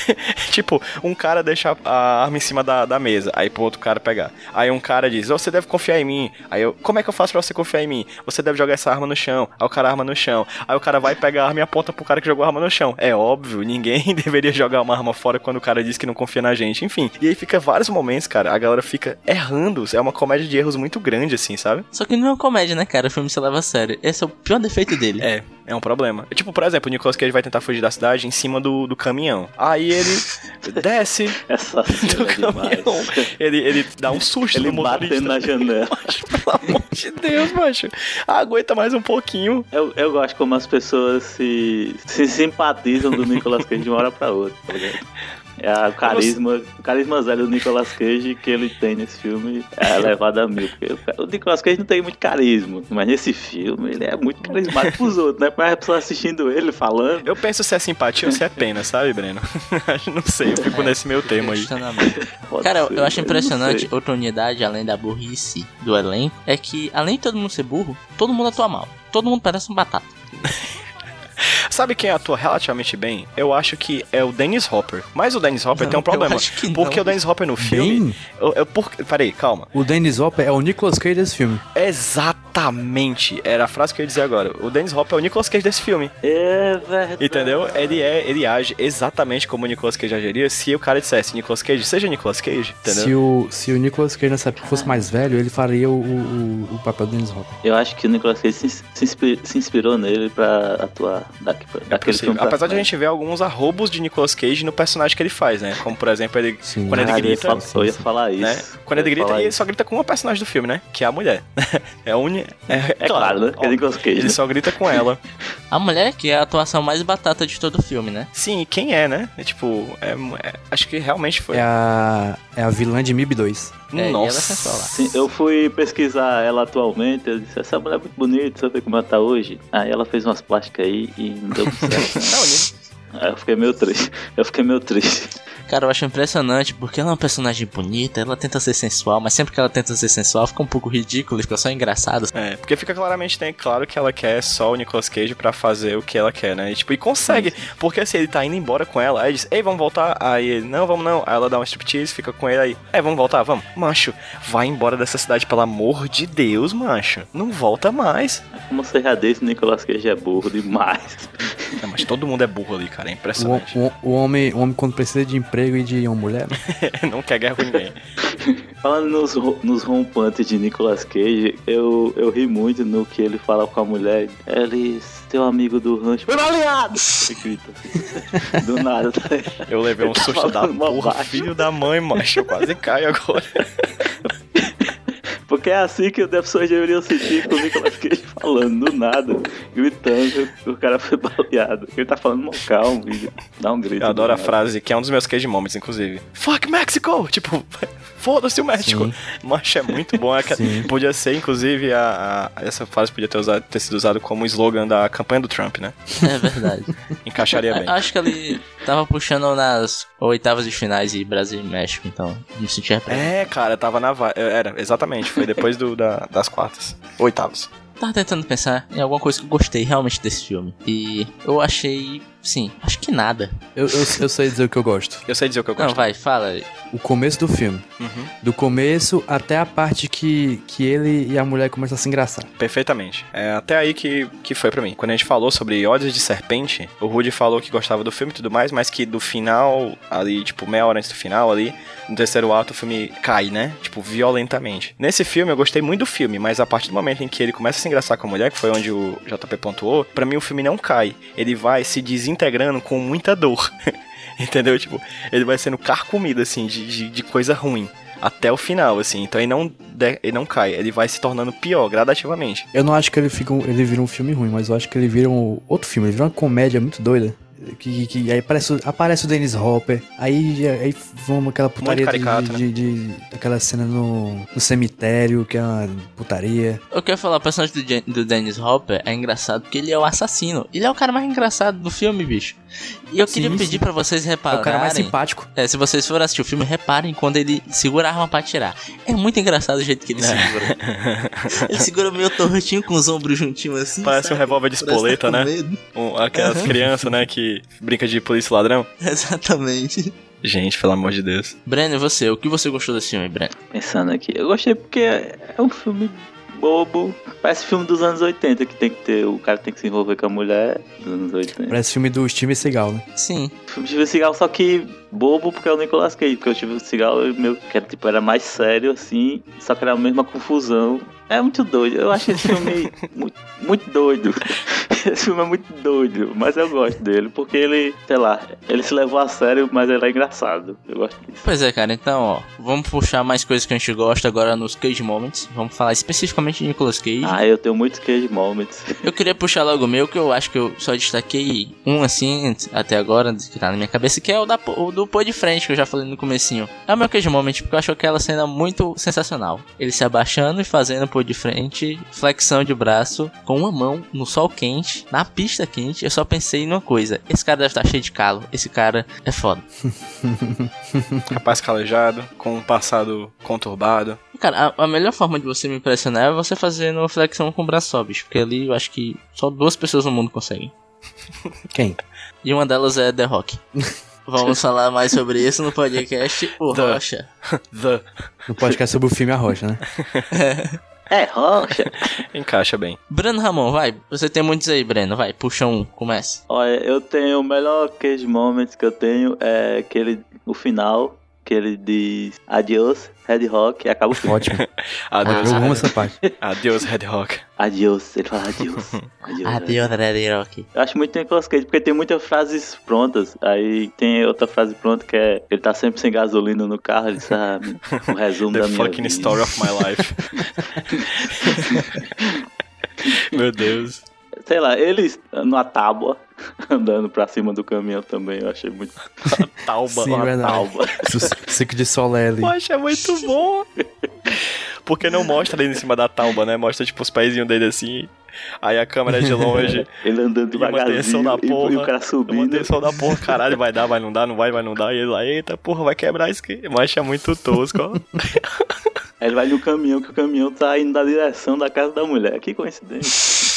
[SPEAKER 6] Tipo, um cara deixa a arma em cima da, da mesa, aí pro outro cara pegar. Aí um cara diz, oh, você deve confiar em mim. Aí eu, como é que eu faço pra você confiar em mim? Você deve jogar essa arma no chão. Aí o cara arma no chão. Aí o cara vai pegar a arma e aponta pro cara que jogou a arma no chão. É óbvio, ninguém deveria jogar uma arma fora quando o cara diz que não confia na gente. Enfim, e aí fica vários momentos, cara, a galera fica errando. É uma comédia de erros muito grande, assim, sabe?
[SPEAKER 5] Só que não é uma comédia comédia, né, cara? O filme se leva a sério. Esse é o pior defeito dele.
[SPEAKER 6] É, é um problema. Tipo, por exemplo, o Nicolas Cage vai tentar fugir da cidade em cima do, do caminhão. Aí ele desce
[SPEAKER 8] Essa
[SPEAKER 6] do
[SPEAKER 8] cena é
[SPEAKER 6] caminhão.
[SPEAKER 8] demais.
[SPEAKER 6] Ele, ele dá um susto
[SPEAKER 8] Ele
[SPEAKER 6] no motorista.
[SPEAKER 8] batendo na janela.
[SPEAKER 6] Macho, pelo amor de Deus, macho. Aguenta mais um pouquinho.
[SPEAKER 8] Eu, eu gosto como as pessoas se, se simpatizam do Nicolas Cage de uma hora pra outra, tá ligado? É a- o carisma, o carisma zero do Nicolas Cage que ele tem nesse filme é elevado a mil. Porque o ca- o Nicolas Cage não tem muito carisma, mas nesse filme ele é muito carismático pros outros, né? Mas a pessoa assistindo ele, falando.
[SPEAKER 6] Eu penso se é simpatia ou se é pena, sabe, Breno? Não sei, eu fico nesse meio termo aí.
[SPEAKER 5] Questionamento.
[SPEAKER 8] pode
[SPEAKER 5] Cara,
[SPEAKER 8] ser,
[SPEAKER 5] eu acho
[SPEAKER 8] não
[SPEAKER 5] impressionante,
[SPEAKER 8] sei.
[SPEAKER 5] outra unidade, além da burrice do elenco, é que, além de todo mundo ser burro, todo mundo atua mal. Todo mundo parece um batata.
[SPEAKER 6] Sabe quem atua relativamente bem? Eu acho que é o Dennis Hopper. Mas o Dennis Hopper
[SPEAKER 5] Não,
[SPEAKER 6] tem um
[SPEAKER 5] eu
[SPEAKER 6] problema.
[SPEAKER 5] acho que não.
[SPEAKER 6] Porque o Dennis Hopper no filme.
[SPEAKER 7] Bem?
[SPEAKER 6] Eu, eu, por, peraí, calma.
[SPEAKER 7] O Dennis Hopper é o Nicolas Cage desse filme.
[SPEAKER 6] Exatamente. Era a frase que eu ia dizer agora. O Dennis Hopper é o Nicolas Cage desse filme.
[SPEAKER 8] É verdade.
[SPEAKER 6] Entendeu? Ele é, ele age exatamente como o Nicolas Cage agiria se o cara dissesse Nicolas Cage, seja Nicolas Cage, entendeu?
[SPEAKER 7] Se o, se o Nicolas Cage nessa época fosse mais velho, ele faria o, o, o papel do Dennis Hopper.
[SPEAKER 8] Eu acho que o Nicolas Cage se, se, inspi- se inspirou nele pra atuar daqui, pra- daquele
[SPEAKER 6] Possível.
[SPEAKER 8] filme. pra
[SPEAKER 6] Apesar de a
[SPEAKER 8] frente.
[SPEAKER 6] gente ver alguns arrobos de Nicolas Cage no personagem que ele faz, né? Como, por exemplo, ele,
[SPEAKER 7] Sim.
[SPEAKER 6] quando ele
[SPEAKER 8] Caralho, eu ia
[SPEAKER 6] grita,
[SPEAKER 8] falar- eu ia falar isso.
[SPEAKER 6] né? Quando
[SPEAKER 8] Eu
[SPEAKER 6] ele
[SPEAKER 8] ia
[SPEAKER 6] grita,
[SPEAKER 8] falar
[SPEAKER 6] ele
[SPEAKER 8] isso.
[SPEAKER 6] só grita com uma personagem do filme, né? Que é a mulher. É a uni... É,
[SPEAKER 8] É claro, né? Que é Nicolas Cage,
[SPEAKER 6] Ele
[SPEAKER 8] né?
[SPEAKER 6] só grita com ela.
[SPEAKER 5] A mulher que é a atuação mais batata de todo o filme, né?
[SPEAKER 6] Sim, e quem é, né? É tipo, é, é- acho que realmente foi.
[SPEAKER 7] É a, é a vilã de M I B dois.
[SPEAKER 5] É, e ela é
[SPEAKER 6] Nossa.
[SPEAKER 5] sensual lá.
[SPEAKER 8] Sim, eu fui pesquisar ela atualmente, eu disse, essa mulher é muito bonita, você vê como ela tá hoje. Aí ela fez umas plásticas aí e não deu muito certo.
[SPEAKER 6] Não, ele-
[SPEAKER 8] Aí eu fiquei meio triste. Eu fiquei meio triste.
[SPEAKER 5] Cara, eu acho impressionante, porque ela é uma personagem bonita, ela tenta ser sensual, mas sempre que ela tenta ser sensual, fica um pouco ridículo, fica só engraçado.
[SPEAKER 6] É, porque fica claramente, né, claro que ela quer só o Nicolas Cage pra fazer o que ela quer, né? E, tipo, e consegue, porque assim, ele tá indo embora com ela, aí diz, ei, vamos voltar? Aí ele, não, vamos não. Aí ela dá um striptease, fica com ele aí, é, vamos voltar, vamos. Macho, vai embora dessa cidade, pelo amor de Deus, macho. Não volta mais.
[SPEAKER 8] Como você já disse, o Nicolas Cage é burro demais.
[SPEAKER 6] Não, mas todo mundo é burro ali, cara, é
[SPEAKER 7] O,
[SPEAKER 6] impressionante.
[SPEAKER 7] o, o, homem, o homem, quando precisa de emprego e de uma mulher, né?
[SPEAKER 6] Não quer guerra com ninguém.
[SPEAKER 8] Falando nos, ro- nos rompantes de Nicolas Cage, eu, eu ri muito no que ele fala com a mulher. Ele, teu amigo do rancho, meu aliado! Ele grita assim, do nada, tá ligado?
[SPEAKER 6] Eu levei um
[SPEAKER 8] Ele tá
[SPEAKER 6] susto da
[SPEAKER 8] falando mal
[SPEAKER 6] porra,
[SPEAKER 8] baixo.
[SPEAKER 6] filho da mãe, macho, eu quase caio agora.
[SPEAKER 8] Porque é assim que as pessoas deveriam sentir com o Nicolas Cage falando, do nada, gritando, que o cara foi baleado. Ele tá falando mal calmo, e dá um grito.
[SPEAKER 6] Eu adoro a
[SPEAKER 8] do nada.
[SPEAKER 6] frase, que é um dos meus Cage Moments, inclusive. Fuck Mexico! Tipo, foda-se o México.
[SPEAKER 7] Sim.
[SPEAKER 6] Mas é muito bom. É que
[SPEAKER 7] Sim.
[SPEAKER 6] podia ser, inclusive, a, a- essa frase podia ter, usado, ter sido usada como slogan da campanha do Trump, né?
[SPEAKER 5] É verdade.
[SPEAKER 6] Encaixaria bem.
[SPEAKER 5] Acho que ele tava puxando nas oitavas de finais de Brasil e México, então me senti representado.
[SPEAKER 6] É, cara, tava na... va- Era, exatamente. Foi depois do, da- das quartas. Oitavas.
[SPEAKER 5] Tava tentando pensar em alguma coisa que eu gostei realmente desse filme. E eu achei, sim, acho que nada.
[SPEAKER 7] Eu, eu, eu sei dizer o que eu gosto.
[SPEAKER 6] Eu sei dizer o que eu
[SPEAKER 5] Não,
[SPEAKER 6] gosto.
[SPEAKER 5] vai, fala.
[SPEAKER 7] O começo do filme.
[SPEAKER 6] Uhum.
[SPEAKER 7] Do começo até a parte que, que ele e a mulher começam a se engraçar.
[SPEAKER 6] Perfeitamente. É até aí que, que foi pra mim. Quando a gente falou sobre Olhos de Serpente, o Rudy falou que gostava do filme e tudo mais, mas que do final, ali, tipo, meia hora antes do final, ali, no terceiro ato, o filme cai, né? Tipo, violentamente. Nesse filme, eu gostei muito do filme, mas a partir do momento em que ele começa a se engraçar com a mulher, que foi onde o J P pontuou, pra mim o filme não cai. Ele vai se desintegrando com muita dor. Entendeu? Tipo, ele vai sendo carcomido, assim, de, de, de coisa ruim. Até o final, assim. Então ele não, de- ele não cai. Ele vai se tornando pior, gradativamente.
[SPEAKER 7] Eu não acho que ele, fica um, ele vira um filme ruim, mas eu acho que ele vira um outro filme. Ele vira uma comédia muito doida. Que, que, que aí aparece, o- aparece o Dennis Hopper. Aí, aí vamos aquela putaria de,
[SPEAKER 6] caricato,
[SPEAKER 7] de, de, de- aquela cena no, no cemitério, que é uma putaria.
[SPEAKER 5] Eu quero falar, o personagem do, Jen- do Dennis Hopper é engraçado porque ele é o assassino. Ele é o cara mais engraçado do filme, bicho. E eu queria
[SPEAKER 7] Sim,
[SPEAKER 5] pedir
[SPEAKER 7] sim.
[SPEAKER 5] pra vocês
[SPEAKER 7] É
[SPEAKER 5] repararem.
[SPEAKER 7] o cara mais simpático.
[SPEAKER 5] É, se vocês forem assistir o filme, reparem quando ele segura a arma pra atirar. É muito engraçado o jeito que ele segura. Ele segura meio tortinho com os ombros juntinhos assim.
[SPEAKER 6] Parece
[SPEAKER 5] sabe?
[SPEAKER 6] um revólver de
[SPEAKER 5] Parece
[SPEAKER 6] espoleta,
[SPEAKER 5] tá com
[SPEAKER 6] né?
[SPEAKER 5] medo.
[SPEAKER 6] Um, aquelas
[SPEAKER 5] Aham.
[SPEAKER 6] crianças, né, que brinca de polícia e ladrão.
[SPEAKER 5] Exatamente.
[SPEAKER 6] Gente, pelo amor de Deus.
[SPEAKER 5] Breno, e você? O que você gostou desse filme, Breno?
[SPEAKER 8] Pensando aqui, eu gostei porque é um filme bobo. Parece filme dos anos oitenta, que tem que ter, o cara tem que se envolver com a mulher dos anos oitenta.
[SPEAKER 7] Parece filme do Steven Seagal, né?
[SPEAKER 5] Sim.
[SPEAKER 8] Filme de Steven Seagal, só que bobo porque é o Nicolas Cage, porque o Steven Seagal meu, que era, tipo, era mais sério assim, só que era a mesma confusão É muito doido. Eu acho esse filme muito, muito doido. Esse filme é muito doido, mas eu gosto dele, porque ele, sei lá, ele se levou a sério, mas ele é engraçado. Eu gosto disso.
[SPEAKER 5] Pois é, cara, então, ó, vamos puxar mais coisas que a gente gosta agora nos Cage Moments. Vamos falar especificamente de Nicolas Cage.
[SPEAKER 8] Ah, eu tenho muitos Cage Moments.
[SPEAKER 5] Eu queria puxar logo o meu, que eu acho que eu só destaquei um, assim, até agora, que tá na minha cabeça, que é o, da, o do Pô de Frente, que eu já falei no comecinho. É o meu Cage Moment, porque eu acho aquela cena muito sensacional. Ele se abaixando e fazendo Pô de Frente, flexão de braço, com uma mão no sol quente, na pista quente. Eu só pensei numa coisa: esse cara deve estar cheio de calo, esse cara é foda.
[SPEAKER 6] Rapaz calejado, com um passado conturbado.
[SPEAKER 5] Cara, a, a melhor forma de você me impressionar é você fazendo flexão com o braço só, bicho, porque ali eu acho que só duas pessoas no mundo conseguem.
[SPEAKER 7] Quem?
[SPEAKER 5] E uma delas é The Rock. Vamos falar mais sobre isso no podcast O
[SPEAKER 6] The.
[SPEAKER 5] Rocha.
[SPEAKER 6] The.
[SPEAKER 7] No podcast sobre o filme A Rocha, né?
[SPEAKER 8] É, Rocha.
[SPEAKER 6] Encaixa bem.
[SPEAKER 5] Breno Ramon, vai. Você tem muitos aí, Breno. Vai, puxa um, comece.
[SPEAKER 8] Olha, eu tenho o melhor Cage Moments que eu tenho é aquele, o final, que ele diz adiós, Red Rock, e acaba o filme.
[SPEAKER 7] Ótimo.
[SPEAKER 6] Adeus,
[SPEAKER 7] Eu amo essa parte.
[SPEAKER 6] Adeus, Red Rock.
[SPEAKER 8] Adiós, ele fala adiós. Adiós.
[SPEAKER 5] Adeus, Red Rock.
[SPEAKER 8] Eu acho muito Nicolas Cage, porque tem muitas frases prontas. Aí tem outra frase pronta que é: ele tá sempre sem gasolina no carro, ele sabe um resumo
[SPEAKER 6] The
[SPEAKER 8] da minha
[SPEAKER 6] fucking
[SPEAKER 8] vida.
[SPEAKER 6] story of my life. Meu Deus.
[SPEAKER 8] Sei lá, eles numa tábua, andando pra cima do caminhão também, eu achei muito...
[SPEAKER 6] Tauba.
[SPEAKER 7] Sim,
[SPEAKER 8] uma
[SPEAKER 7] verdade.
[SPEAKER 8] tábua.
[SPEAKER 7] Ciclo de solé ali.
[SPEAKER 6] Poxa, é muito bom. Porque não mostra ele em cima da tauba, né? Mostra tipo os pezinhos dele assim. Aí a câmera é de longe.
[SPEAKER 8] Ele andando
[SPEAKER 6] E uma tensão
[SPEAKER 8] devagarzinho
[SPEAKER 6] da
[SPEAKER 8] e,
[SPEAKER 6] porra.
[SPEAKER 8] e o cara
[SPEAKER 6] Uma
[SPEAKER 8] subindo.
[SPEAKER 6] tensão da porra, caralho, vai dar, vai não dar, não vai, vai não dar. E ele lá, eita porra, vai quebrar isso aqui. Mas é muito tosco, ó.
[SPEAKER 8] Aí ele vai no caminhão, que o caminhão tá indo na direção da casa da mulher. Que coincidência.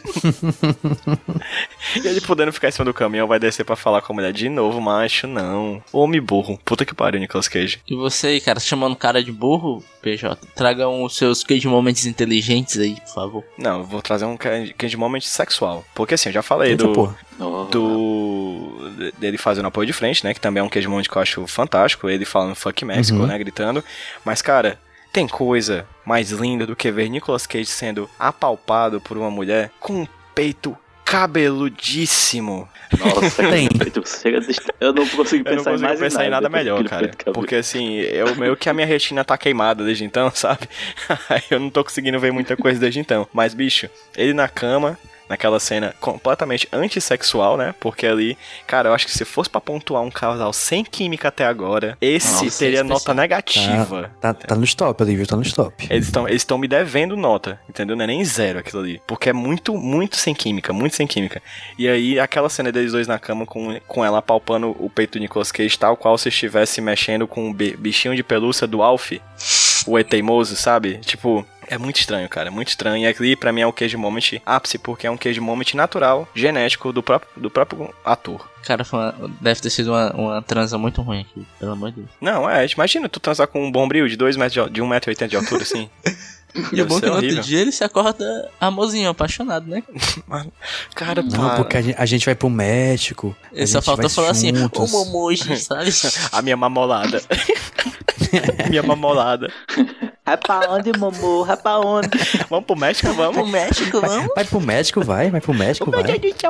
[SPEAKER 6] E ele podendo ficar em cima do caminhão, vai descer pra falar com a mulher de novo, macho, não. Homem burro. Puta que pariu, Nicolas Cage.
[SPEAKER 5] E você aí, cara, chamando cara de burro, P J, tragam os seus Cage Moments inteligentes aí, por favor.
[SPEAKER 6] Não, eu vou trazer um Cage Moment sexual. Porque assim, eu já falei
[SPEAKER 7] Eita,
[SPEAKER 6] do...
[SPEAKER 7] porra.
[SPEAKER 8] Oh,
[SPEAKER 6] do dele fazendo apoio de frente, né, que também é um Cage Moment que eu acho fantástico, ele falando fuck México,
[SPEAKER 7] Uhum.
[SPEAKER 6] né, gritando, mas cara, tem coisa mais linda do que ver Nicolas Cage sendo apalpado por uma mulher com um peito cabeludíssimo.
[SPEAKER 8] Nossa,
[SPEAKER 7] Tem.
[SPEAKER 8] que chega de... Eu não consigo
[SPEAKER 6] Eu não
[SPEAKER 8] pensar em
[SPEAKER 6] consigo
[SPEAKER 8] mais
[SPEAKER 6] pensar em nada melhor,
[SPEAKER 8] Aquele
[SPEAKER 6] cara.
[SPEAKER 8] peito cabelo.
[SPEAKER 6] Porque assim, eu meio que a minha retina tá queimada desde então, sabe? Aí eu não tô conseguindo ver muita coisa desde então. Mas, bicho, ele na cama, naquela cena completamente antissexual, né? Porque ali, cara, eu acho que se fosse pra pontuar um casal sem química até agora, esse
[SPEAKER 5] Nossa,
[SPEAKER 6] teria
[SPEAKER 5] especial.
[SPEAKER 6] nota negativa.
[SPEAKER 7] Tá, tá, tá no stop ali, viu? Tá no stop.
[SPEAKER 6] Eles estão eles estão me devendo nota, entendeu? Não é nem zero aquilo ali. Porque é muito, muito sem química, muito sem química. E aí, aquela cena deles dois na cama com, com ela apalpando o peito do Nicolas Cage, tal qual se estivesse mexendo com o be- bichinho de pelúcia do Alf, o E teimoso, sabe? Tipo, é muito estranho, cara, muito estranho. E aqui, pra mim, é um Cage Moment ápice, porque é um Cage Moment natural, genético, do próprio, do próprio ator.
[SPEAKER 5] Cara, foi uma- deve ter sido uma, uma transa muito ruim aqui, pelo amor de Deus.
[SPEAKER 6] Não, é, imagina tu transar com um bombril de dois metros de, de um metro e oitenta de altura, assim.
[SPEAKER 5] E o bom é que no outro
[SPEAKER 6] horrível.
[SPEAKER 5] dia ele se acorda amorzinho, apaixonado, né?
[SPEAKER 6] Cara,
[SPEAKER 7] Não,
[SPEAKER 6] para.
[SPEAKER 7] porque a gente, a gente vai pro México. a
[SPEAKER 5] Ele só
[SPEAKER 7] gente
[SPEAKER 5] faltou
[SPEAKER 7] vai
[SPEAKER 5] falar assim, ô
[SPEAKER 7] juntos.
[SPEAKER 5] Momoji, sabe?
[SPEAKER 6] A minha mamolada. minha mamolada.
[SPEAKER 8] É pra onde, Momô? É pra onde?
[SPEAKER 6] Vamos pro México,
[SPEAKER 5] Pro
[SPEAKER 6] vamos?
[SPEAKER 5] México, vamos?
[SPEAKER 7] Vai pro México, vai, vai pro México, vai.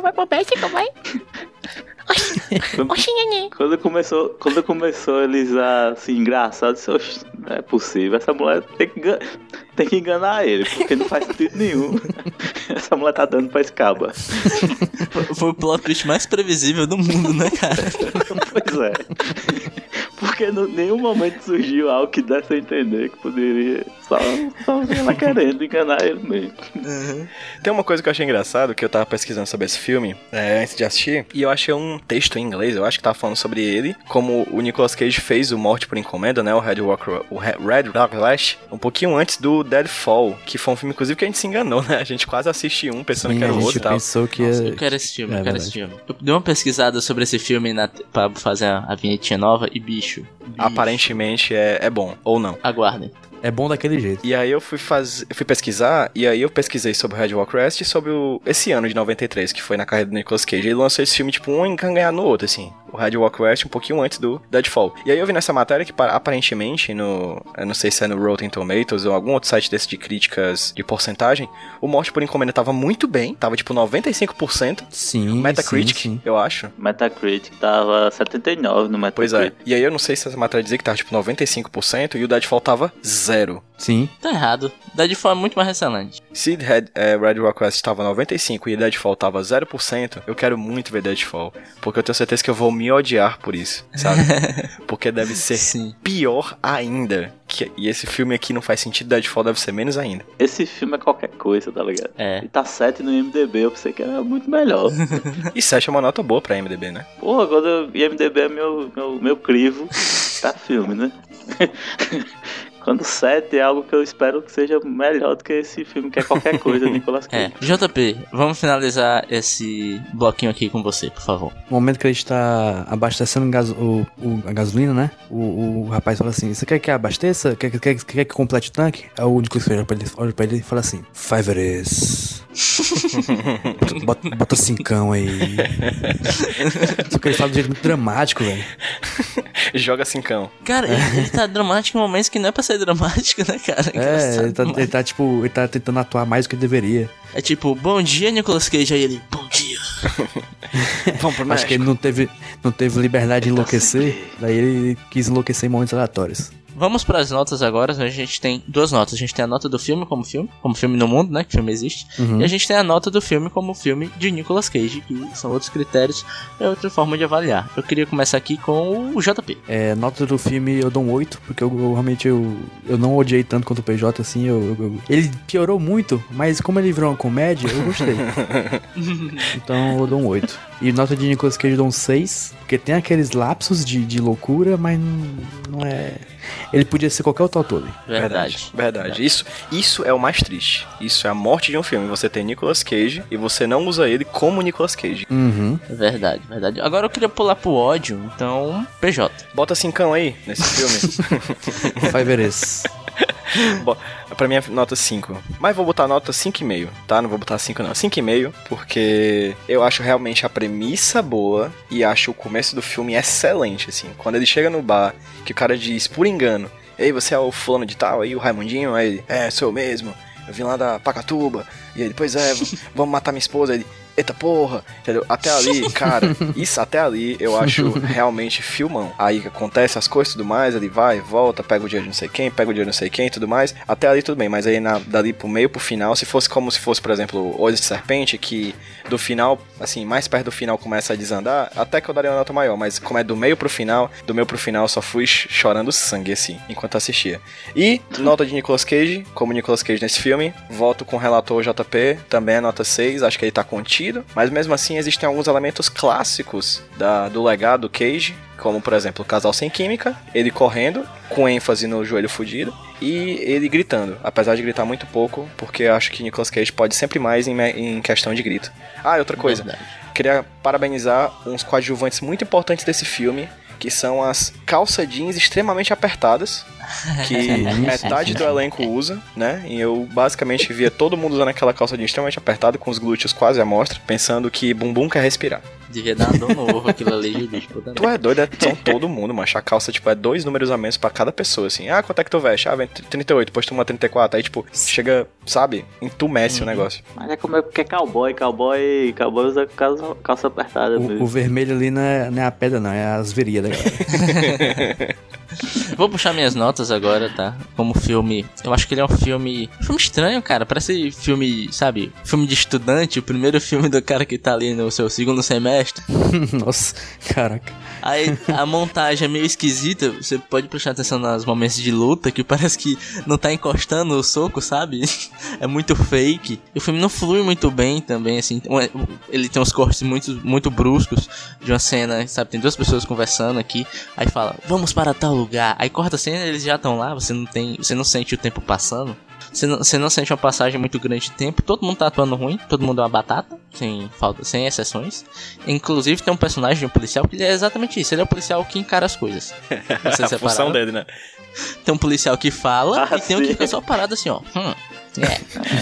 [SPEAKER 8] Quando começou, quando começou eles a se engraçar, eu disse, "Oxe, não é possível, essa mulher tem que, engan- tem que enganar ele, porque não faz sentido nenhum. Essa mulher tá dando pra esse caba."
[SPEAKER 5] Foi o plot twist mais previsível do mundo, né, cara?
[SPEAKER 8] Pois é. Porque em nenhum momento surgiu algo que desse a entender que poderia só, só ela querendo enganar ele mesmo.
[SPEAKER 6] Tem uma coisa que eu achei engraçado, que eu tava pesquisando sobre esse filme, é, antes de assistir, e eu achei um texto em inglês, eu acho que tava falando sobre ele, como o Nicolas Cage fez o Morte por Encomenda, né, o Red Rock, o Red Rock Flash, um pouquinho antes do Deadfall, que foi um filme, inclusive, que a gente se enganou, né, a gente quase assistiu um pensando
[SPEAKER 7] Sim,
[SPEAKER 6] que era
[SPEAKER 7] a
[SPEAKER 6] o
[SPEAKER 7] gente
[SPEAKER 6] outro e tal.
[SPEAKER 7] pensou que
[SPEAKER 5] Nossa,
[SPEAKER 7] ia...
[SPEAKER 5] eu quero esse filme,
[SPEAKER 7] É
[SPEAKER 5] eu quero esse
[SPEAKER 7] verdade.
[SPEAKER 5] filme. Eu dei uma pesquisada sobre esse filme na, pra fazer a, a vinhetinha nova e, bicho, bicho,
[SPEAKER 6] Aparentemente é, é bom, ou não.
[SPEAKER 5] aguardem.
[SPEAKER 7] É bom daquele jeito.
[SPEAKER 6] E aí eu fui fazer, eu fui pesquisar, e aí eu pesquisei sobre o Red Rock Rest e sobre o, esse ano de noventa e três, que foi na carreira do Nicolas Cage. Ele lançou esse filme, tipo, um encanganhado no outro, assim. o Red Walk West um pouquinho antes do Deadfall. E aí eu vi nessa matéria que aparentemente, no, eu não sei se é no Rotten Tomatoes ou algum outro site desse de críticas de porcentagem, o Morte por Encomenda tava muito bem, tava tipo noventa e cinco por cento.
[SPEAKER 7] Sim,
[SPEAKER 6] Metacritic,
[SPEAKER 7] sim, sim.
[SPEAKER 6] eu acho.
[SPEAKER 8] Metacritic tava setenta e nove no Metacritic.
[SPEAKER 6] Pois é. E aí eu não sei se essa matéria dizia que tava tipo noventa e cinco por cento e o Deadfall tava zero.
[SPEAKER 7] Sim.
[SPEAKER 5] Tá errado. Deadfall é muito mais excelente.
[SPEAKER 6] Se Red, é, Red Rock West tava noventa e cinco por cento e Deadfall tava zero por cento, eu quero muito ver Deadfall. Porque eu tenho certeza que eu vou me odiar por isso, sabe? Porque deve ser
[SPEAKER 5] Sim.
[SPEAKER 6] pior ainda. Que, e esse filme aqui não faz sentido, Deadfall deve ser menos ainda.
[SPEAKER 8] Esse filme é qualquer coisa, tá ligado?
[SPEAKER 5] É.
[SPEAKER 8] E tá sete no I M D B, eu pensei que era muito melhor.
[SPEAKER 6] E sete é uma nota boa pra I M D B, né?
[SPEAKER 8] Porra, quando eu, I M D B é meu, meu, meu crivo pra filme, né? Quando sete é algo que eu espero que seja melhor do que esse filme, que é qualquer coisa, Nicolas Cage.
[SPEAKER 5] É, J P, vamos finalizar esse bloquinho aqui com você, por favor.
[SPEAKER 7] No momento que a gente tá abastecendo gaso, o, o, a gasolina, né? O, o rapaz fala assim, você quer que abasteça? Quer, quer, quer, quer que complete o tanque? Aí o Nicolas Cage olha pra ele, olha pra ele e fala assim, five it is. bota, bota cincão aí. Só que ele fala de um jeito muito dramático, velho.
[SPEAKER 6] Joga cincão.
[SPEAKER 5] Cara, ele, ele tá dramático em momentos que não é pra ser dramático, né, cara?
[SPEAKER 7] É, ele tá, ele tá tipo, ele tá tentando atuar mais do que ele deveria.
[SPEAKER 5] É tipo, bom dia, Nicolas Cage, aí ele, bom dia.
[SPEAKER 6] Vamos pro México.
[SPEAKER 7] Acho que ele não teve, não teve liberdade de enlouquecer, daí ele quis enlouquecer em momentos aleatórios.
[SPEAKER 5] Vamos para as notas agora. A gente tem duas notas. A gente tem a nota do filme como filme, como filme no mundo, né? Que filme existe.
[SPEAKER 7] Uhum.
[SPEAKER 5] E a gente tem a nota do filme como filme de Nicolas Cage, que são outros critérios, é outra forma de avaliar. Eu queria começar aqui com o J P.
[SPEAKER 7] É, nota do filme eu dou um oito, porque eu, eu realmente eu, eu não odiei tanto quanto o P J, assim. Eu, eu, ele piorou muito, mas como ele virou uma comédia, eu gostei. Então eu dou um oito. E nota de Nicolas Cage eu dou um seis, porque tem aqueles lapsos de, de loucura, mas não, não é... Ele podia ser qualquer outro autor.
[SPEAKER 5] Verdade.
[SPEAKER 6] Verdade. Verdade. Isso, isso é o mais triste. Isso é a morte de um filme. Você tem Nicolas Cage e você não usa ele como Nicolas Cage.
[SPEAKER 7] Uhum.
[SPEAKER 5] Verdade, verdade. Agora eu queria pular pro ódio, então... P J.
[SPEAKER 6] Bota cincão aí, nesse filme.
[SPEAKER 7] Vai ver esse.
[SPEAKER 6] Bom, pra mim é nota cinco. Mas vou botar nota cinco e meio, tá? Não vou botar cinco não, cinco e meio, porque eu acho realmente a premissa boa e acho o começo do filme excelente, assim. Quando ele chega no bar, que o cara diz, por engano, ei, você é o fulano de tal, aí o Raimundinho, aí ele, é, sou eu mesmo, eu vim lá da Pacatuba, e ele, pois é, vamos matar minha esposa, ele... Eita porra, entendeu? Até ali, cara, isso até ali eu acho realmente filmão. Aí acontece as coisas e tudo mais, ele vai, volta, pega o dinheiro de não sei quem, pega o dinheiro de não sei quem e tudo mais. Até ali tudo bem, mas aí na, dali pro meio, pro final, se fosse como se fosse, por exemplo, Olhos de Serpente, que do final, assim, mais perto do final começa a desandar, até que eu daria uma nota maior, mas como é do meio pro final, do meio pro final eu só fui chorando sangue, assim, enquanto assistia. E nota de Nicolas Cage, como Nicolas Cage nesse filme, volto com o relator J P, também é nota seis, acho que ele tá contido. Mas mesmo assim existem alguns elementos clássicos da, do legado Cage, como por exemplo o casal sem química, ele correndo, com ênfase no joelho fudido, e ele gritando, apesar de gritar muito pouco, porque eu acho que Nicolas Cage pode sempre mais em, em questão de grito. Ah, e outra coisa, Verdade. Queria parabenizar uns coadjuvantes muito importantes desse filme, que são as calça jeans extremamente apertadas, que metade do elenco usa, né? E eu basicamente via todo mundo usando aquela calça jeans extremamente apertada, com os glúteos quase à mostra, pensando que bumbum quer respirar.
[SPEAKER 5] Devia dar uma dor no ovo aquilo ali de bicho.
[SPEAKER 6] Tu é doido, é, são todo mundo, macho. A calça, tipo, é dois números a menos pra cada pessoa, assim. Ah, quanto é que tu veste? Ah, vem trinta e oito, depois tu uma trinta e quatro. Aí, tipo, chega, sabe, entumece uhum. o negócio.
[SPEAKER 8] Mas é como é porque é cowboy, cowboy, cowboy usa calça, calça apertada.
[SPEAKER 7] O, o vermelho ali não é, não é a pedra, não, é as verias da galera.
[SPEAKER 5] Vou puxar minhas notas agora, tá? Como filme, eu acho que ele é um filme um filme estranho, cara, parece filme, sabe, filme de estudante, o primeiro filme do cara que tá ali no seu segundo semestre.
[SPEAKER 7] Nossa, caraca.
[SPEAKER 5] Aí a montagem é meio esquisita, você pode prestar atenção nos momentos de luta, que parece que não tá encostando o soco, sabe? É muito fake. E o filme não flui muito bem também, assim, ele tem uns cortes muito, muito bruscos de uma cena, sabe, tem duas pessoas conversando aqui, aí fala, vamos para tal lugar, aí corta a cena, eles já estão lá, você não tem, você não sente o tempo passando. Você não, você não sente uma passagem muito grande de tempo. Todo mundo tá atuando ruim. Todo mundo é uma batata. Sem, falta, sem exceções. Inclusive tem um personagem de um policial que ele é exatamente isso. Ele é o policial que encara as coisas.
[SPEAKER 6] A função dele, né?
[SPEAKER 5] Tem um policial que fala
[SPEAKER 8] ah,
[SPEAKER 5] e tem um que fica só parado assim, ó. Hum, é.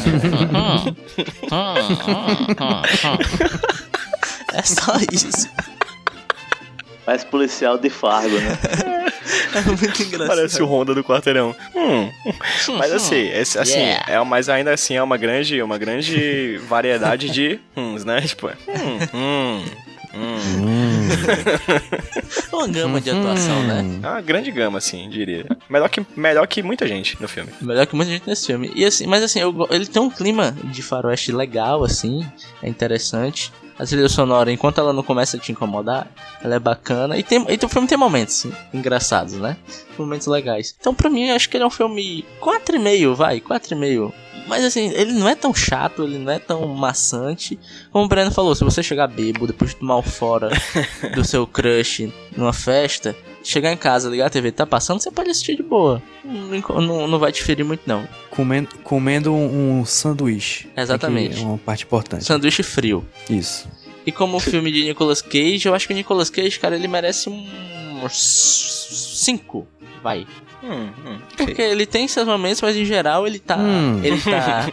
[SPEAKER 5] hum, hum, hum, hum, hum. É só isso.
[SPEAKER 8] Parece policial de Fargo, né?
[SPEAKER 5] É muito engraçado.
[SPEAKER 6] Parece o Honda do quarteirão. Hum. Mas assim, esse, assim
[SPEAKER 5] Yeah.
[SPEAKER 6] é, mas ainda assim é uma grande, uma grande variedade de uns, né? Tipo, hum, hum, hum.
[SPEAKER 5] Uma gama de atuação, né?
[SPEAKER 6] É uma grande gama, assim, diria. Melhor que, melhor que muita gente no filme.
[SPEAKER 5] Melhor que muita gente nesse filme. E assim, mas assim, eu, go- ele tem um clima de faroeste legal, assim. É interessante. A trilha sonora, enquanto ela não começa a te incomodar, ela é bacana. E, tem, e o filme tem momentos assim, engraçados, né? Momentos legais. Então, pra mim, eu acho que ele é um filme quatro e meio, vai, quatro e meio. Mas assim, ele não é tão chato, ele não é tão maçante. Como o Breno falou, se você chegar bêbado depois de tomar o fora do seu crush numa festa, chegar em casa, ligar a T V, tá passando, você pode assistir de boa. Não, não, não vai te ferir muito, não.
[SPEAKER 7] Comendo, comendo um, um sanduíche.
[SPEAKER 5] Exatamente.
[SPEAKER 7] Aqui é uma parte importante.
[SPEAKER 5] Sanduíche frio.
[SPEAKER 7] Isso.
[SPEAKER 5] E como filme de Nicolas Cage, eu acho que o Nicolas Cage, cara, ele merece um cinco, vai.
[SPEAKER 6] Hum, hum.
[SPEAKER 5] Porque ele tem seus momentos, mas em geral ele tá...
[SPEAKER 7] Hum.
[SPEAKER 5] Ele tá...